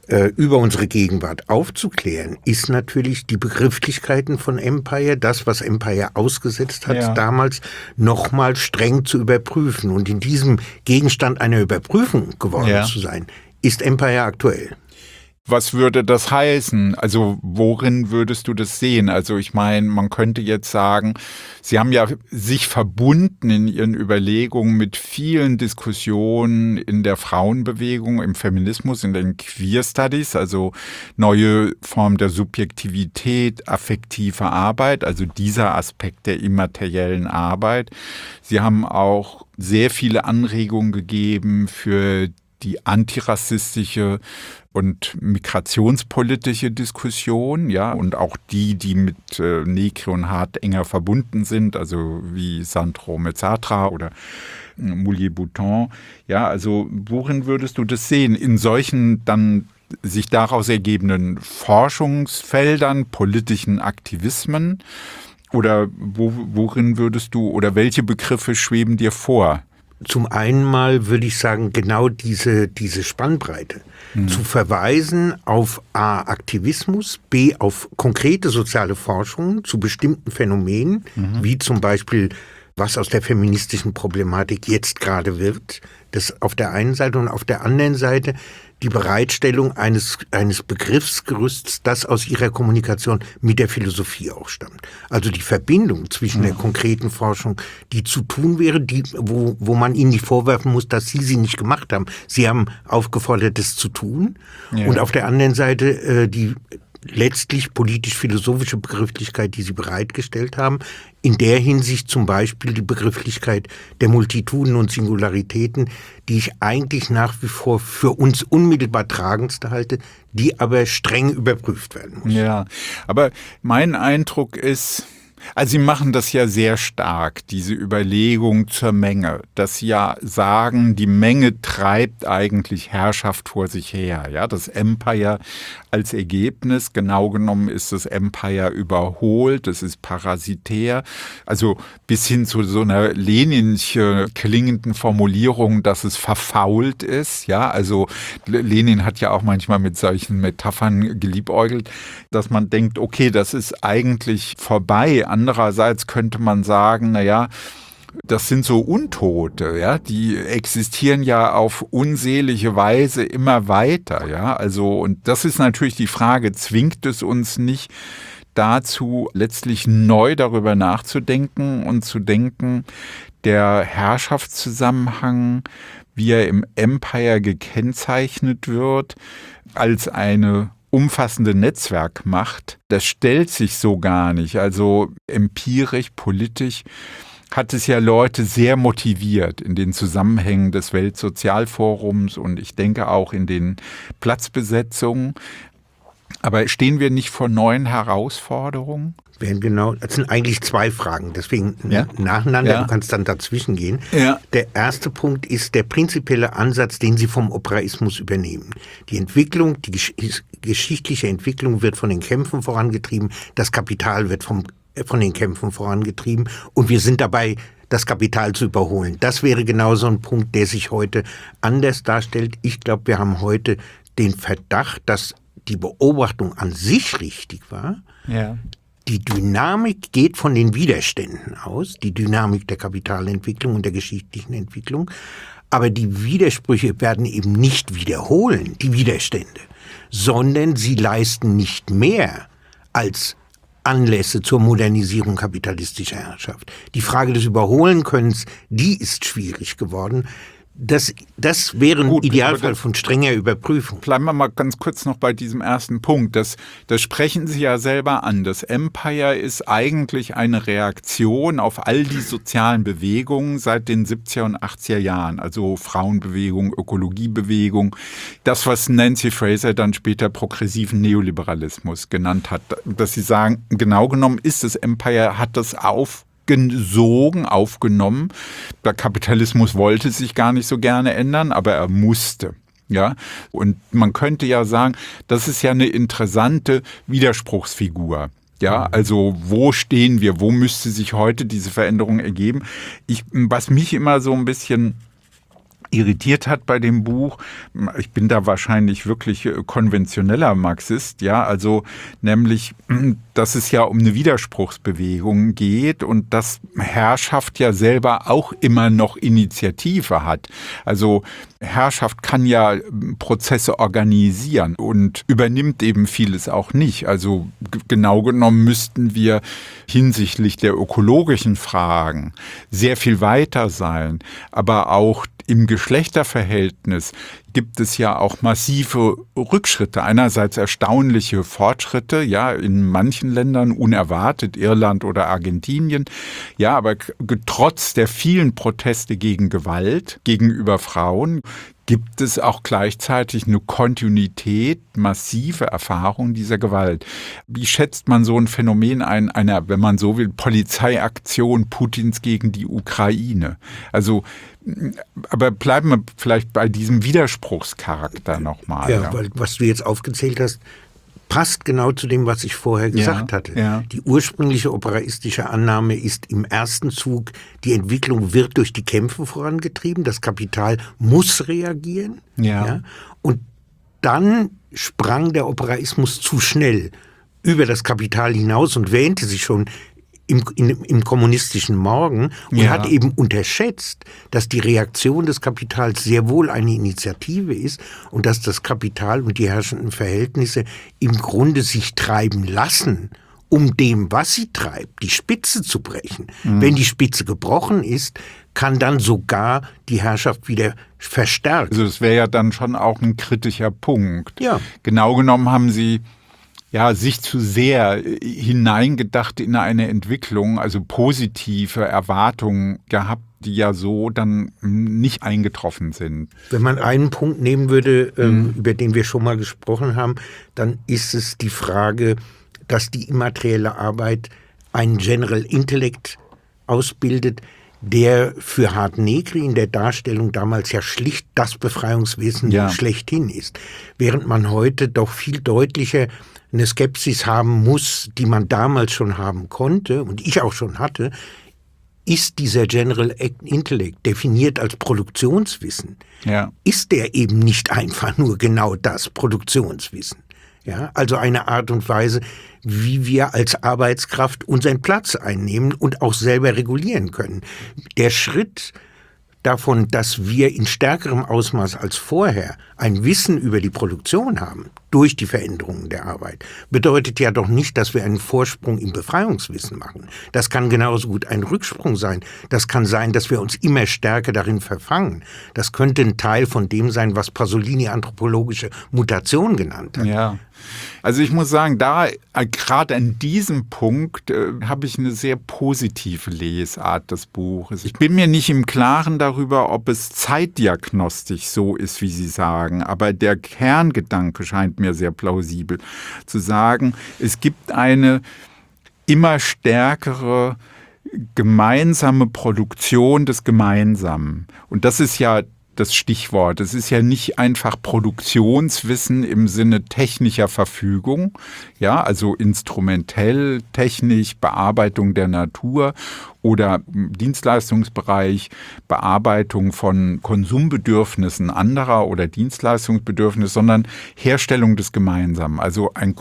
über unsere Gegenwart aufzuklären, ist natürlich die Begrifflichkeiten von Empire, das, was Empire ausgesetzt hat, ja. damals nochmal streng zu überprüfen. Und in diesem Gegenstand einer Überprüfung geworden ja. zu sein, ist Empire aktuell.
Was würde das heißen? Also worin würdest du das sehen? Also ich meine, man könnte jetzt sagen, Sie haben ja sich verbunden in Ihren Überlegungen mit vielen Diskussionen in der Frauenbewegung, im Feminismus, in den Queer Studies, also neue Form der Subjektivität, affektive Arbeit, also dieser Aspekt der immateriellen Arbeit. Sie haben auch sehr viele Anregungen gegeben für die antirassistische und migrationspolitische Diskussion, ja, und auch die, die mit äh, Negri und Hart enger verbunden sind, also wie Sandro Mezzatra oder äh, Moulier Bouton. Ja, also worin würdest du das sehen? In solchen dann sich daraus ergebenden Forschungsfeldern, politischen Aktivismen? Oder wo, worin würdest du, oder welche Begriffe schweben dir vor?
Zum einen mal würde ich sagen, genau diese, diese Spannbreite. Mhm. Zu verweisen auf A, Aktivismus, B, auf konkrete soziale Forschung zu bestimmten Phänomenen, mhm. wie zum Beispiel, was aus der feministischen Problematik jetzt gerade wird, das auf der einen Seite, und auf der anderen Seite die Bereitstellung eines, eines Begriffsgerüsts, das aus ihrer Kommunikation mit der Philosophie auch stammt. Also die Verbindung zwischen mhm. der konkreten Forschung, die zu tun wäre, die, wo, wo man ihnen nicht vorwerfen muss, dass sie sie nicht gemacht haben. Sie haben aufgefordert, das zu tun. Ja. Und auf der anderen Seite äh, die letztlich politisch-philosophische Begrifflichkeit, die sie bereitgestellt haben, in der Hinsicht zum Beispiel die Begrifflichkeit der Multituden und Singularitäten, die ich eigentlich nach wie vor für uns unmittelbar tragendste halte, die aber streng überprüft werden muss.
Ja, aber mein Eindruck ist, also Sie machen das ja sehr stark, diese Überlegung zur Menge, dass Sie ja sagen, die Menge treibt eigentlich Herrschaft vor sich her. Ja, das Empire als Ergebnis, genau genommen ist das Empire überholt, es ist parasitär, also bis hin zu so einer Leninsche klingenden Formulierung, dass es verfault ist. Ja, also Lenin hat ja auch manchmal mit solchen Metaphern geliebäugelt, dass man denkt, okay, das ist eigentlich vorbei. Andererseits könnte man sagen, naja, das sind so Untote, ja, die existieren ja auf unselige Weise immer weiter, ja, also, und das ist natürlich die Frage, zwingt es uns nicht dazu, letztlich neu darüber nachzudenken und zu denken, der Herrschaftszusammenhang, wie er im Empire gekennzeichnet wird, als eine umfassende Netzwerkmacht, das stellt sich so gar nicht. Also empirisch, politisch hat es ja Leute sehr motiviert in den Zusammenhängen des Weltsozialforums und ich denke auch in den Platzbesetzungen. Aber stehen wir nicht vor neuen Herausforderungen?
Genau, das sind eigentlich zwei Fragen, deswegen ja? nacheinander, ja. Du kannst dann dazwischen gehen. Ja. Der erste Punkt ist der prinzipielle Ansatz, den Sie vom Operaismus übernehmen. Die Entwicklung, die gesch- geschichtliche Entwicklung wird von den Kämpfen vorangetrieben, das Kapital wird vom, von den Kämpfen vorangetrieben und wir sind dabei, das Kapital zu überholen. Das wäre genau so ein Punkt, der sich heute anders darstellt. Ich glaube, wir haben heute den Verdacht, dass die Beobachtung an sich richtig war. Ja. Die Dynamik geht von den Widerständen aus, die Dynamik der Kapitalentwicklung und der geschichtlichen Entwicklung. Aber die Widersprüche werden eben nicht wiederholen, die Widerstände, sondern sie leisten nicht mehr als Anlässe zur Modernisierung kapitalistischer Herrschaft. Die Frage des Überholenkönnens, die ist schwierig geworden. Das, das wäre ein Gut, Idealfall von strenger Überprüfung.
Bleiben wir mal ganz kurz noch bei diesem ersten Punkt. Das, das sprechen Sie ja selber an. Das Empire ist eigentlich eine Reaktion auf all die sozialen Bewegungen seit den siebziger und achtziger Jahren. Also Frauenbewegung, Ökologiebewegung. Das, was Nancy Fraser dann später progressiven Neoliberalismus genannt hat. Dass Sie sagen, genau genommen ist das Empire, hat das auf gesogen, aufgenommen. Der Kapitalismus wollte sich gar nicht so gerne ändern, aber er musste. Ja, und man könnte ja sagen, das ist ja eine interessante Widerspruchsfigur. Ja, also wo stehen wir? Wo müsste sich heute diese Veränderung ergeben? Ich, was mich immer so ein bisschen irritiert hat bei dem Buch, ich bin da wahrscheinlich wirklich konventioneller Marxist, ja, also nämlich, dass es ja um eine Widerspruchsbewegung geht und dass Herrschaft ja selber auch immer noch Initiative hat. Also Herrschaft kann ja Prozesse organisieren und übernimmt eben vieles auch nicht. Also g- genau genommen müssten wir hinsichtlich der ökologischen Fragen sehr viel weiter sein, aber auch im Geschlechterverhältnis gibt es ja auch massive Rückschritte. Einerseits erstaunliche Fortschritte, ja, in manchen Ländern unerwartet, Irland oder Argentinien. Ja, aber trotz der vielen Proteste gegen Gewalt gegenüber Frauen gibt es auch gleichzeitig eine Kontinuität, massive Erfahrung dieser Gewalt. Wie schätzt man so ein Phänomen ein, einer, wenn man so will, Polizeiaktion Putins gegen die Ukraine? Also, aber bleiben wir vielleicht bei diesem Widerspruchscharakter nochmal.
Ja,
ja,
weil was du jetzt aufgezählt hast, passt genau zu dem, was ich vorher gesagt
ja,
hatte.
Ja.
Die ursprüngliche operaistische Annahme ist im ersten Zug, die Entwicklung wird durch die Kämpfe vorangetrieben, das Kapital muss reagieren.
Ja.
Ja, und dann sprang der Operaismus zu schnell über das Kapital hinaus und wähnte sich schon Im, in, im kommunistischen Morgen und
ja.
hat eben unterschätzt, dass die Reaktion des Kapitals sehr wohl eine Initiative ist und dass das Kapital und die herrschenden Verhältnisse im Grunde sich treiben lassen, um dem, was sie treibt, die Spitze zu brechen. Mhm. Wenn die Spitze gebrochen ist, kann dann sogar die Herrschaft wieder verstärkt.
Also das wäre ja dann schon auch ein kritischer Punkt.
Ja.
Genau genommen haben Sie ja, sich zu sehr hineingedacht in eine Entwicklung, also positive Erwartungen gehabt, die ja so dann nicht eingetroffen sind.
Wenn man einen Punkt nehmen würde, ähm, mhm. über den wir schon mal gesprochen haben, dann ist es die Frage, dass die immaterielle Arbeit einen General Intellect ausbildet, der für Hart-Negri in der Darstellung damals ja schlicht das Befreiungswesen ja. schlechthin ist. Während man heute doch viel deutlicher eine Skepsis haben muss, die man damals schon haben konnte und ich auch schon hatte, ist dieser General Intellect definiert als Produktionswissen,
ja.
ist der eben nicht einfach nur genau das Produktionswissen. Ja, also eine Art und Weise, wie wir als Arbeitskraft unseren Platz einnehmen und auch selber regulieren können. Der Schritt davon, dass wir in stärkerem Ausmaß als vorher ein Wissen über die Produktion haben, durch die Veränderungen der Arbeit, bedeutet ja doch nicht, dass wir einen Vorsprung im Befreiungswissen machen. Das kann genauso gut ein Rücksprung sein. Das kann sein, dass wir uns immer stärker darin verfangen. Das könnte ein Teil von dem sein, was Pasolini anthropologische Mutation genannt hat.
Ja. Also ich muss sagen, da äh, gerade an diesem Punkt äh, habe ich eine sehr positive Lesart des Buches. Ich bin mir nicht im Klaren darüber, ob es zeitdiagnostisch so ist, wie Sie sagen, aber der Kerngedanke scheint mir sehr plausibel zu sagen, es gibt eine immer stärkere gemeinsame Produktion des Gemeinsamen. Und das ist ja das Stichwort. Es ist ja nicht einfach Produktionswissen im Sinne technischer Verfügung, ja, also instrumentell, technisch, Bearbeitung der Natur oder Dienstleistungsbereich, Bearbeitung von Konsumbedürfnissen anderer oder Dienstleistungsbedürfnissen, sondern Herstellung des Gemeinsamen, also ein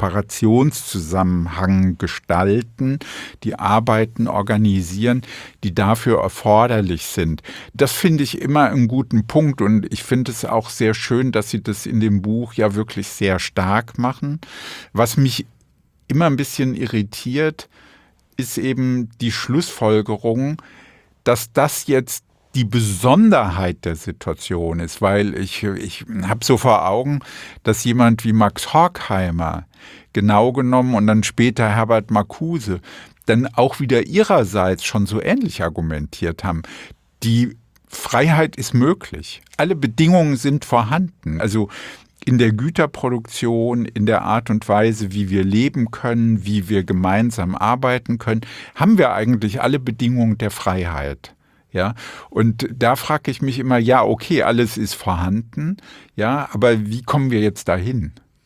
Kooperationszusammenhang gestalten, die Arbeiten organisieren, die dafür erforderlich sind. Das finde ich immer einen guten Punkt und ich finde es auch sehr schön, dass Sie das in dem Buch ja wirklich sehr stark machen. Was mich immer ein bisschen irritiert, ist eben die Schlussfolgerung, dass das jetzt die Besonderheit der Situation ist, weil ich, ich habe so vor Augen, dass jemand wie Max Horkheimer genau genommen und dann später Herbert Marcuse dann auch wieder ihrerseits schon so ähnlich argumentiert haben. Die Freiheit ist möglich. Alle Bedingungen sind vorhanden. Also in der Güterproduktion, in der Art und Weise, wie wir leben können, wie wir gemeinsam arbeiten können, haben wir eigentlich alle Bedingungen der Freiheit. Ja, und da frage ich mich immer, ja, okay, alles ist vorhanden, ja, aber wie kommen wir jetzt dahin?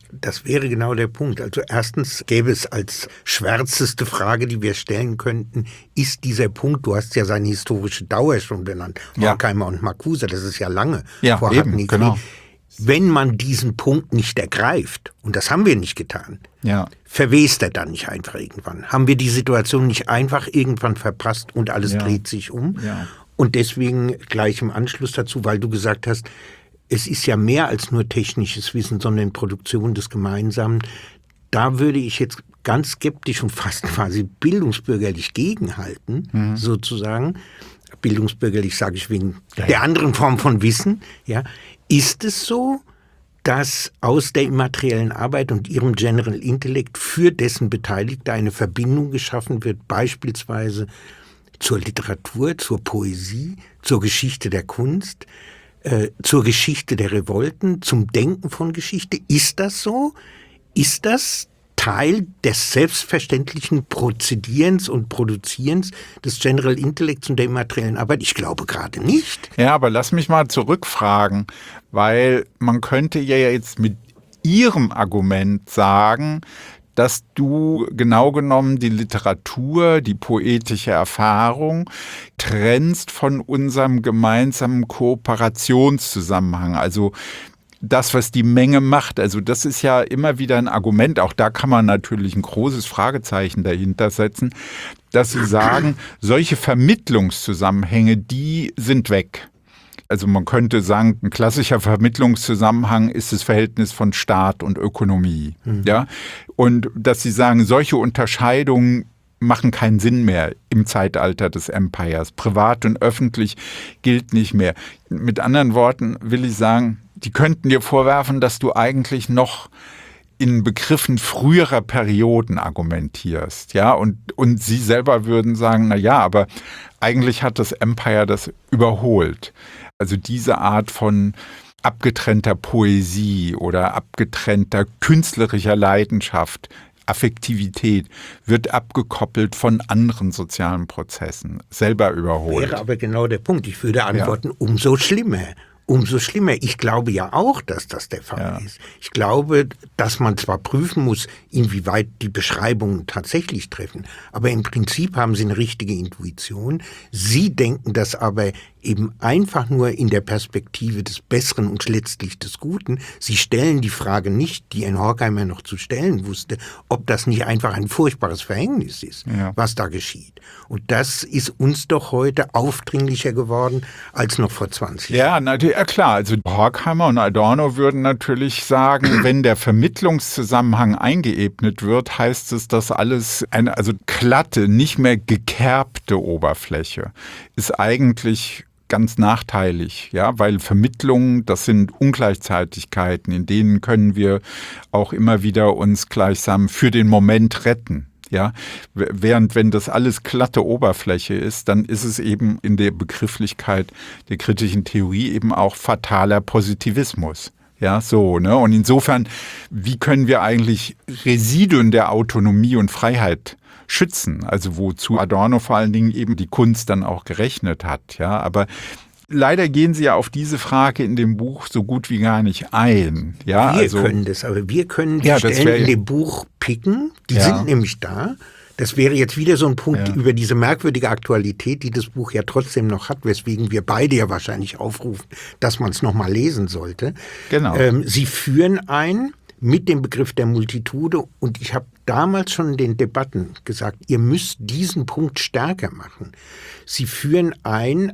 Das wäre genau der Punkt. Also erstens gäbe es als schwärzeste Frage, die wir stellen könnten, ist dieser Punkt, du hast ja seine historische Dauer schon benannt,
ja.
Horkheimer und Marcuse, das ist ja lange
ja,
vor
eben,
Hartnäckli.
genau.
Wenn man diesen Punkt nicht ergreift, und das haben wir nicht getan,
ja.
verwest er dann nicht einfach irgendwann? Haben wir die Situation nicht einfach irgendwann verpasst und alles
ja.
dreht sich um?
Ja.
Und deswegen gleich im Anschluss dazu, weil du gesagt hast, es ist ja mehr als nur technisches Wissen, sondern Produktion des Gemeinsamen. Da würde ich jetzt ganz skeptisch und fast quasi bildungsbürgerlich gegenhalten, mhm. sozusagen. Bildungsbürgerlich sage ich wegen ja, der ja. anderen Form von Wissen. Ja. Ist es so, dass aus der immateriellen Arbeit und ihrem General Intellect für dessen Beteiligte eine Verbindung geschaffen wird, beispielsweise zur Literatur, zur Poesie, zur Geschichte der Kunst, Äh, zur Geschichte der Revolten, zum Denken von Geschichte. Ist das so? Ist das Teil des selbstverständlichen Prozedierens und Produzierens des General Intellects und der immateriellen Arbeit? Ich glaube gerade nicht.
Ja, aber lass mich mal zurückfragen, weil man könnte ja jetzt mit Ihrem Argument sagen, dass du genau genommen die Literatur, die poetische Erfahrung trennst von unserem gemeinsamen Kooperationszusammenhang. Also das, was die Menge macht. Also das ist ja immer wieder ein Argument. Auch da kann man natürlich ein großes Fragezeichen dahinter setzen, dass sie sagen, solche Vermittlungszusammenhänge, die sind weg. Also man könnte sagen, ein klassischer Vermittlungszusammenhang ist das Verhältnis von Staat und Ökonomie. Mhm. Ja? Und dass sie sagen, solche Unterscheidungen machen keinen Sinn mehr im Zeitalter des Empires. Privat und öffentlich gilt nicht mehr. Mit anderen Worten will ich sagen, die könnten dir vorwerfen, dass du eigentlich noch in Begriffen früherer Perioden argumentierst, ja, und, und sie selber würden sagen, na ja, aber eigentlich hat das Empire das überholt. Also diese Art von abgetrennter Poesie oder abgetrennter künstlerischer Leidenschaft, Affektivität wird abgekoppelt von anderen sozialen Prozessen, selber überholt.
Wäre aber genau der Punkt. Ich würde antworten, ja. umso schlimmer. Umso schlimmer. Ich glaube ja auch, dass das der Fall ja. ist. Ich glaube, dass man zwar prüfen muss, inwieweit die Beschreibungen tatsächlich treffen, aber im Prinzip haben sie eine richtige Intuition. Sie denken das aber eben einfach nur in der Perspektive des Besseren und letztlich des Guten. Sie stellen die Frage nicht, die ein Horkheimer noch zu stellen wusste, ob das nicht einfach ein furchtbares Verhängnis ist, ja. was da geschieht. Und das ist uns doch heute aufdringlicher geworden als noch vor zwanzig Jahren.
Ja, natürlich. Ja klar, also Horkheimer und Adorno würden natürlich sagen, wenn der Vermittlungszusammenhang eingeebnet wird, heißt es, dass alles eine also glatte, nicht mehr gekerbte Oberfläche ist eigentlich ganz nachteilig, ja, weil Vermittlungen, das sind Ungleichzeitigkeiten, in denen können wir auch immer wieder uns gleichsam für den Moment retten. Ja, während wenn das alles glatte Oberfläche ist, dann ist es eben in der Begrifflichkeit der kritischen Theorie eben auch fataler Positivismus. Ja, so, ne? Und insofern, wie können wir eigentlich Residuen der Autonomie und Freiheit schützen? Also wozu Adorno vor allen Dingen eben die Kunst dann auch gerechnet hat, ja, aber leider gehen Sie ja auf diese Frage in dem Buch so gut wie gar nicht ein. Ja,
wir
also,
können das, aber wir können die
ja,
Stellen
wär,
in dem Buch picken. Die
ja.
sind nämlich da. Das wäre jetzt wieder so ein Punkt
ja.
über diese merkwürdige Aktualität, die das Buch ja trotzdem noch hat, weswegen wir beide ja wahrscheinlich aufrufen, dass man es nochmal lesen sollte.
Genau.
Ähm, Sie führen ein mit dem Begriff der Multitude und ich habe damals schon in den Debatten gesagt, ihr müsst diesen Punkt stärker machen. Sie führen ein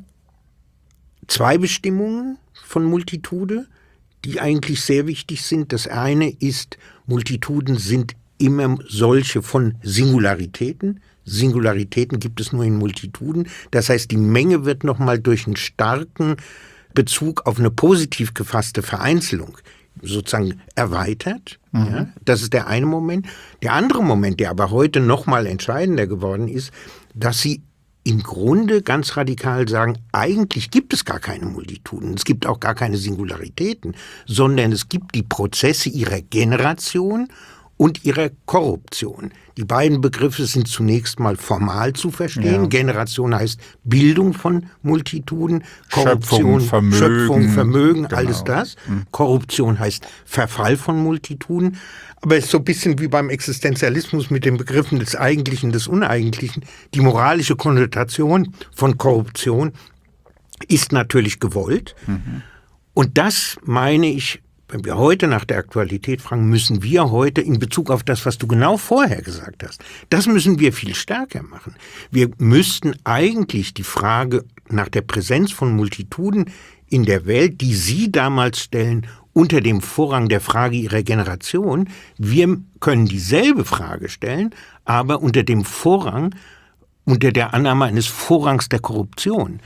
zwei Bestimmungen von Multitude, die eigentlich sehr wichtig sind. Das eine ist, Multituden sind immer solche von Singularitäten. Singularitäten gibt es nur in Multituden. Das heißt, die Menge wird nochmal durch einen starken Bezug auf eine positiv gefasste Vereinzelung sozusagen erweitert. Mhm. Ja, das ist der eine Moment. Der andere Moment, der aber heute nochmal entscheidender geworden ist, dass sie im Grunde ganz radikal sagen, eigentlich gibt es gar keine Multituden, es gibt auch gar keine Singularitäten, sondern es gibt die Prozesse ihrer Generation und ihrer Korruption. Die beiden Begriffe sind zunächst mal formal zu verstehen. Ja. Generation heißt Bildung von Multituden, Korruption,
Schöpfung, Vermögen,
Schöpfung, Vermögen
genau.
alles das. Mhm. Korruption heißt Verfall von Multituden. Aber es ist so ein bisschen wie beim Existenzialismus mit den Begriffen des Eigentlichen, des Uneigentlichen. Die moralische Konnotation von Korruption ist natürlich gewollt. Mhm. Und das meine ich, wenn wir heute nach der Aktualität fragen, müssen wir heute in Bezug auf das, was du genau vorher gesagt hast, das müssen wir viel stärker machen. Wir müssten eigentlich die Frage nach der Präsenz von Multituden in der Welt, die Sie damals stellen, unter dem Vorrang der Frage Ihrer Generation, wir können dieselbe Frage stellen, aber unter dem Vorrang, unter der Annahme eines Vorrangs der Korruption.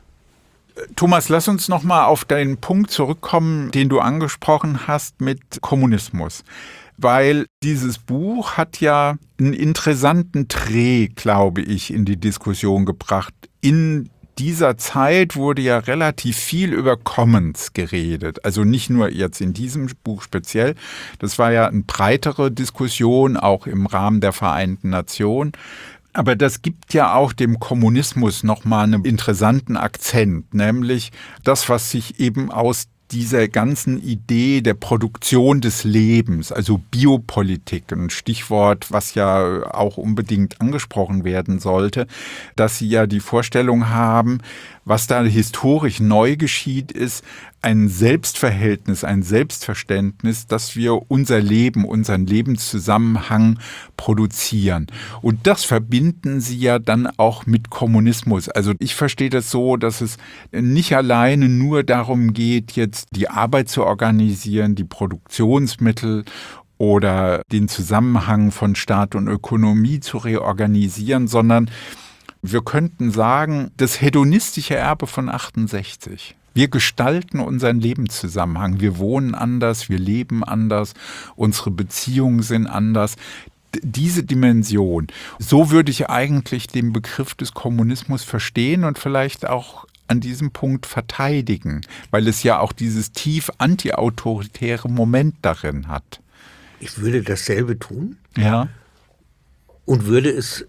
Thomas, lass uns noch mal auf den Punkt zurückkommen, den du angesprochen hast mit Kommunismus. Weil dieses Buch hat ja einen interessanten Dreh, glaube ich, in die Diskussion gebracht. In dieser Zeit wurde ja relativ viel über Commons geredet. Also nicht nur jetzt in diesem Buch speziell. Das war ja eine breitere Diskussion, auch im Rahmen der Vereinten Nationen. Aber das gibt ja auch dem Kommunismus nochmal einen interessanten Akzent, nämlich das, was sich eben aus dieser ganzen Idee der Produktion des Lebens, also Biopolitik, ein Stichwort, was ja auch unbedingt angesprochen werden sollte, dass sie ja die Vorstellung haben, was da historisch neu geschieht, ist ein Selbstverhältnis, ein Selbstverständnis, dass wir unser Leben, unseren Lebenszusammenhang produzieren. Und das verbinden sie ja dann auch mit Kommunismus. Also ich verstehe das so, dass es nicht alleine nur darum geht, jetzt die Arbeit zu organisieren, die Produktionsmittel oder den Zusammenhang von Staat und Ökonomie zu reorganisieren, sondern wir könnten sagen, das hedonistische Erbe von achtundsechzig. Wir gestalten unseren Lebenszusammenhang. Wir wohnen anders, wir leben anders, unsere Beziehungen sind anders. Diese Dimension, so würde ich eigentlich den Begriff des Kommunismus verstehen und vielleicht auch an diesem Punkt verteidigen, weil es ja auch dieses tief antiautoritäre Moment darin hat.
Ich würde dasselbe tun.
Ja.
Und würde es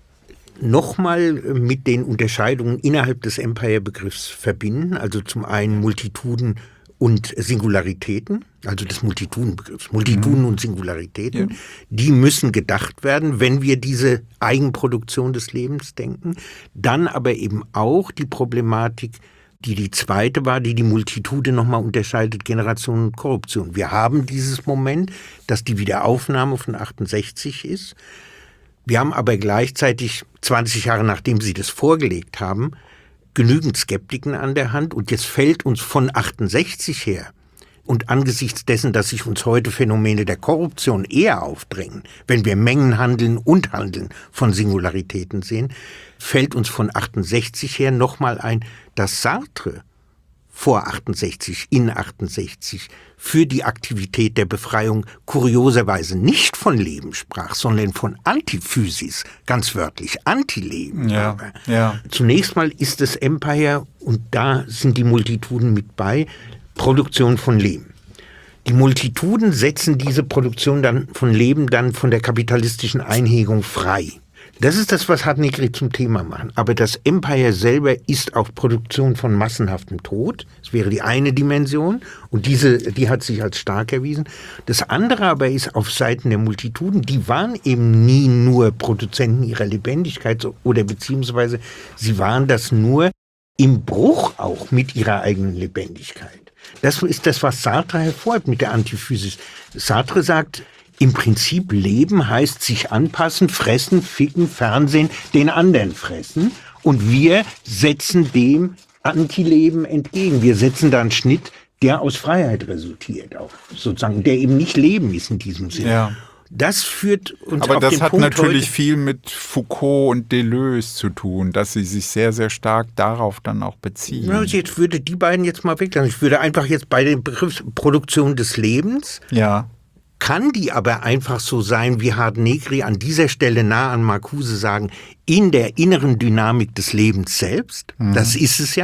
nochmal mit den Unterscheidungen innerhalb des Empire-Begriffs verbinden, also zum einen Multituden und Singularitäten, also des Multitudenbegriffs, Multituden mhm. und Singularitäten, ja. Die müssen gedacht werden, wenn wir diese Eigenproduktion des Lebens denken. Dann aber eben auch die Problematik, die die zweite war, die die Multitude nochmal unterscheidet, Generation und Korruption. Wir haben dieses Moment, dass die Wiederaufnahme von achtundsechzig ist. Wir haben aber gleichzeitig, zwanzig Jahre nachdem sie das vorgelegt haben, genügend Skeptiken an der Hand. Und jetzt fällt uns von achtundsechzig her und angesichts dessen, dass sich uns heute Phänomene der Korruption eher aufdrängen, wenn wir Mengenhandeln und Handeln von Singularitäten sehen, fällt uns von achtundsechzig her nochmal ein, dass Sartre vor achtundsechzig, in achtundsechzig, für die Aktivität der Befreiung kurioserweise nicht von Leben sprach, sondern von Antiphysis, ganz wörtlich Antileben.
Ja, ja.
Zunächst mal ist das Empire, und da sind die Multituden mit bei, Produktion von Leben. Die Multituden setzen diese Produktion dann von Leben dann von der kapitalistischen Einhegung frei. Das ist das, was Hardt-Negri zum Thema machen. Aber das Empire selber ist auch Produktion von massenhaftem Tod. Das wäre die eine Dimension. Und diese, die hat sich als stark erwiesen. Das andere aber ist auf Seiten der Multituden, die waren eben nie nur Produzenten ihrer Lebendigkeit oder beziehungsweise sie waren das nur im Bruch auch mit ihrer eigenen Lebendigkeit. Das ist das, was Sartre hervorhebt mit der Antiphysis. Sartre sagt, im Prinzip Leben heißt sich anpassen, fressen, ficken, Fernsehen, den anderen fressen. Und wir setzen dem Antileben entgegen. Wir setzen da einen Schnitt, der aus Freiheit resultiert, auch sozusagen, der eben nicht Leben ist in diesem Sinne.
Ja.
Das führt uns
Aber
auf
das
den
hat
Punkt
natürlich
heute,
viel mit Foucault und Deleuze zu tun, dass sie sich sehr, sehr stark darauf dann auch beziehen.
Ja, jetzt würde die beiden jetzt mal weglassen. Ich würde einfach jetzt bei dem Begriff Produktion des Lebens,
ja.
kann die aber einfach so sein, wie Hardt-Negri an dieser Stelle nah an Marcuse sagen, in der inneren Dynamik des Lebens selbst, mhm. das ist es ja,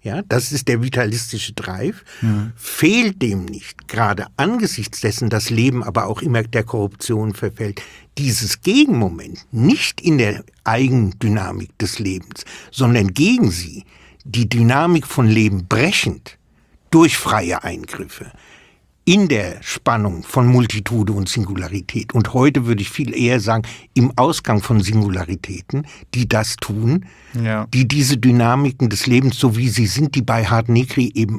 ja, das ist der vitalistische Drive,
Mhm.
fehlt dem nicht, gerade angesichts dessen das Leben aber auch immer der Korruption verfällt, dieses Gegenmoment, nicht in der Eigendynamik des Lebens, sondern gegen sie, die Dynamik von Leben brechend durch freie Eingriffe, in der Spannung von Multitude und Singularität. Und heute würde ich viel eher sagen, im Ausgang von Singularitäten, die das tun,
Ja.
die diese Dynamiken des Lebens, so wie sie sind, die bei Hard-Negri eben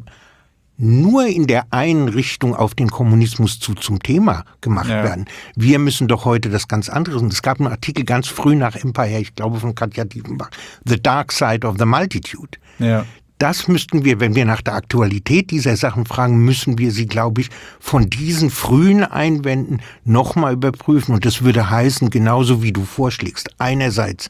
nur in der einen Richtung auf den Kommunismus zu zum Thema gemacht
Ja.
werden. Wir müssen doch heute das ganz andere. Und es gab einen Artikel ganz früh nach Empire, ich glaube von Katja Diefenbach, The Dark Side of the Multitude.
Ja.
Das müssten wir, wenn wir nach der Aktualität dieser Sachen fragen, müssen wir sie, glaube ich, von diesen frühen Einwänden nochmal überprüfen. Und das würde heißen, genauso wie du vorschlägst, einerseits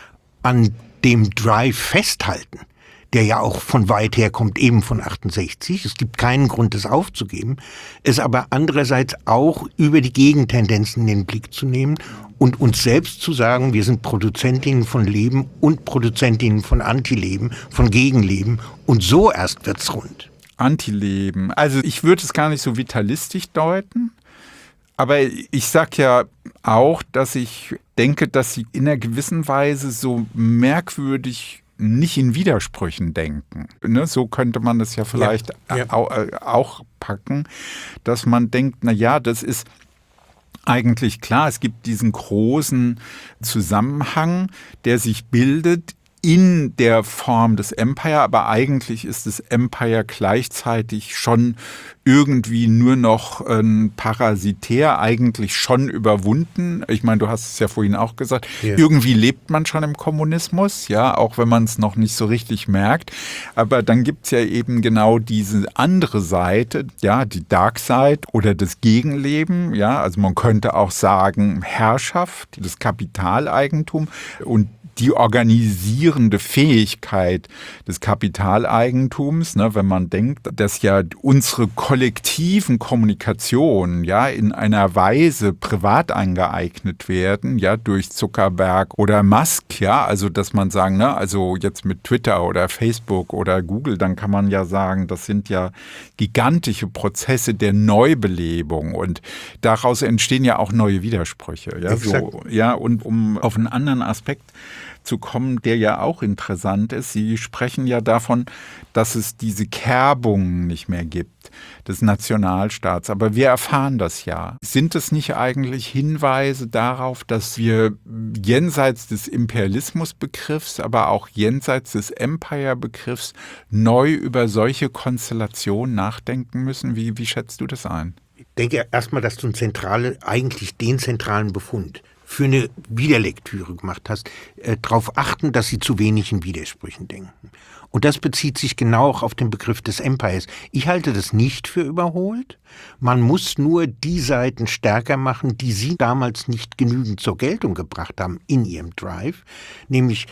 an dem Drive festhalten, der ja auch von weit her kommt, eben von achtundsechzig. Es gibt keinen Grund, das aufzugeben. Es aber andererseits auch über die Gegentendenzen in den Blick zu nehmen und uns selbst zu sagen, wir sind Produzentinnen von Leben und Produzentinnen von Antileben, von Gegenleben. Und so erst wird's rund.
Antileben. Also ich würde es gar nicht so vitalistisch deuten. Aber ich sag ja auch, dass ich denke, dass sie in einer gewissen Weise so merkwürdig nicht in Widersprüchen denken. Ne, so könnte man das ja vielleicht
Ja, ja.
Au, äh, auch packen, dass man denkt, na ja, das ist eigentlich klar, es gibt diesen großen Zusammenhang, der sich bildet in der Form des Empire, aber eigentlich ist das Empire gleichzeitig schon irgendwie nur noch ein Parasitär, eigentlich schon überwunden. Ich meine, du hast es ja vorhin auch gesagt,
Ja.
irgendwie lebt man schon im Kommunismus, ja, auch wenn man es noch nicht so richtig merkt. Aber dann gibt es ja eben genau diese andere Seite, ja, die Dark Side oder das Gegenleben, ja, also man könnte auch sagen Herrschaft, das Kapitaleigentum und die organisierende Fähigkeit des Kapitaleigentums, ne, wenn man denkt, dass ja unsere kollektiven Kommunikationen ja in einer Weise privat angeeignet werden, ja durch Zuckerberg oder Musk, ja, also dass man sagen, ne, also jetzt mit Twitter oder Facebook oder Google, dann kann man ja sagen, das sind ja gigantische Prozesse der Neubelebung und daraus entstehen ja auch neue Widersprüche, ja, so, ja, und um auf einen anderen Aspekt zu kommen, der ja auch interessant ist. Sie sprechen ja davon, dass es diese Kerbungen nicht mehr gibt des Nationalstaats. Aber wir erfahren das ja. Sind es nicht eigentlich Hinweise darauf, dass wir jenseits des Imperialismusbegriffs, aber auch jenseits des Empire-Begriffs neu über solche Konstellationen nachdenken müssen? Wie, wie schätzt du das ein?
Ich denke erstmal, dass du einen zentrale, eigentlich den zentralen Befund für eine Wiederlektüre gemacht hast, äh, darauf achten, dass sie zu wenig in Widersprüchen denken. Und das bezieht sich genau auch auf den Begriff des Empires. Ich halte das nicht für überholt. Man muss nur die Seiten stärker machen, die sie damals nicht genügend zur Geltung gebracht haben in ihrem Drive. Nämlich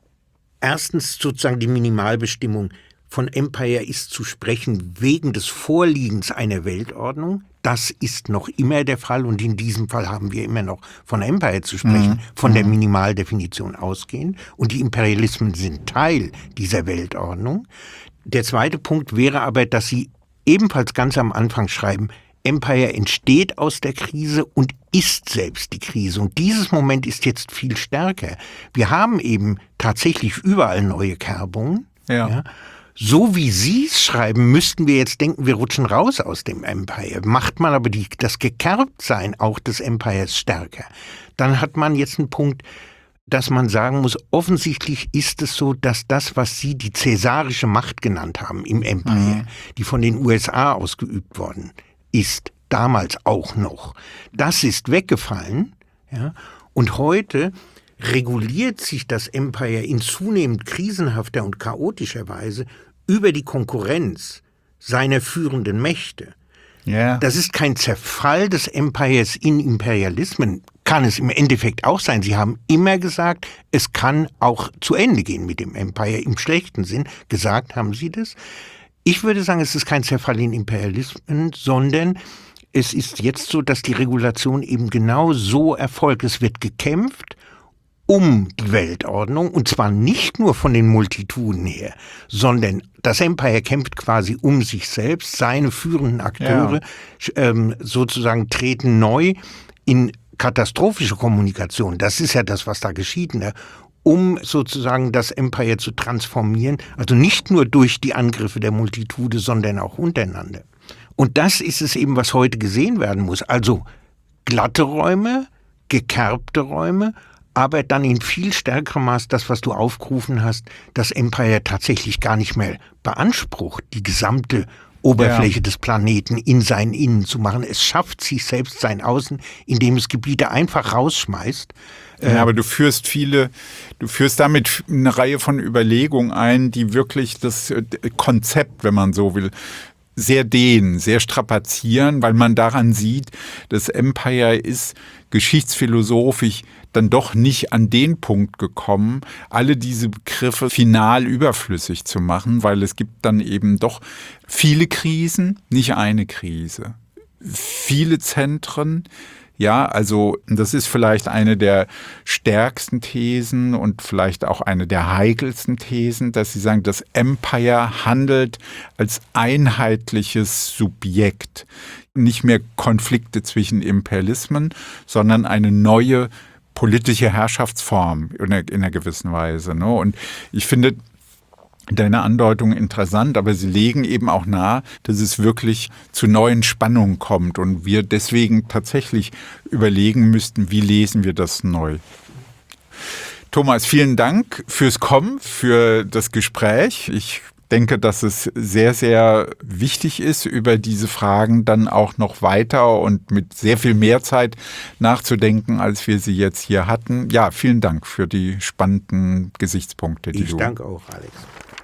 erstens sozusagen die Minimalbestimmung. Von Empire ist zu sprechen wegen des Vorliegens einer Weltordnung. Das ist noch immer der Fall und in diesem Fall haben wir immer noch von Empire zu sprechen, mhm. von der Minimaldefinition ausgehend. Und die Imperialismen sind Teil dieser Weltordnung. Der zweite Punkt wäre aber, dass sie ebenfalls ganz am Anfang schreiben, Empire entsteht aus der Krise und ist selbst die Krise. Und dieses Moment ist jetzt viel stärker. Wir haben eben tatsächlich überall neue Kerbungen.
Ja.
ja. So wie Sie es schreiben, müssten wir jetzt denken, wir rutschen raus aus dem Empire. Macht man aber die, das Gekerbtsein auch des Empires stärker, dann hat man jetzt einen Punkt, dass man sagen muss, offensichtlich ist es so, dass das, was Sie die cäsarische Macht genannt haben im Empire, mhm. die von den U S A ausgeübt worden ist, damals auch noch, das ist weggefallen. Ja? Und heute reguliert sich das Empire in zunehmend krisenhafter und chaotischer Weise über die Konkurrenz seiner führenden Mächte.
Yeah.
Das ist kein Zerfall des Empires in Imperialismen, kann es im Endeffekt auch sein. Sie haben immer gesagt, es kann auch zu Ende gehen mit dem Empire, im schlechten Sinn. Gesagt haben Sie das. Ich würde sagen, es ist kein Zerfall in Imperialismen, sondern es ist jetzt so, dass die Regulation eben genau so erfolgt. Es wird gekämpft, um die Weltordnung, und zwar nicht nur von den Multituden her, sondern das Empire kämpft quasi um sich selbst, seine führenden Akteure ja. ähm, sozusagen treten neu in katastrophische Kommunikation. Das ist ja das, was da geschieht, ne? Um sozusagen das Empire zu transformieren, also nicht nur durch die Angriffe der Multitude, sondern auch untereinander. Und das ist es eben, was heute gesehen werden muss. Also glatte Räume, gekerbte Räume, aber dann in viel stärkerem Maß das, was du aufgerufen hast, das Empire tatsächlich gar nicht mehr beansprucht, die gesamte Oberfläche ja. des Planeten in sein Innen zu machen. Es schafft sich selbst sein Außen, indem es Gebiete einfach rausschmeißt.
Ja, aber du führst viele, du führst damit eine Reihe von Überlegungen ein, die wirklich das Konzept, wenn man so will, sehr dehnen, sehr strapazieren, weil man daran sieht, das Empire ist geschichtsphilosophisch dann doch nicht an den Punkt gekommen, alle diese Begriffe final überflüssig zu machen, weil es gibt dann eben doch viele Krisen, nicht eine Krise. Viele Zentren. Ja, also das ist vielleicht eine der stärksten Thesen und vielleicht auch eine der heikelsten Thesen, dass sie sagen, das Empire handelt als einheitliches Subjekt. Nicht mehr Konflikte zwischen Imperialismen, sondern eine neue politische Herrschaftsform in einer, in einer gewissen Weise. Ne? Und ich finde deine Andeutung interessant, aber sie legen eben auch nahe, dass es wirklich zu neuen Spannungen kommt und wir deswegen tatsächlich überlegen müssten, wie lesen wir das neu. Thomas, vielen Dank fürs Kommen, für das Gespräch. Ich denke, dass es sehr, sehr wichtig ist, über diese Fragen dann auch noch weiter und mit sehr viel mehr Zeit nachzudenken, als wir sie jetzt hier hatten. Ja, vielen Dank für die spannenden Gesichtspunkte, die
ich
du...
Ich danke auch, Alex.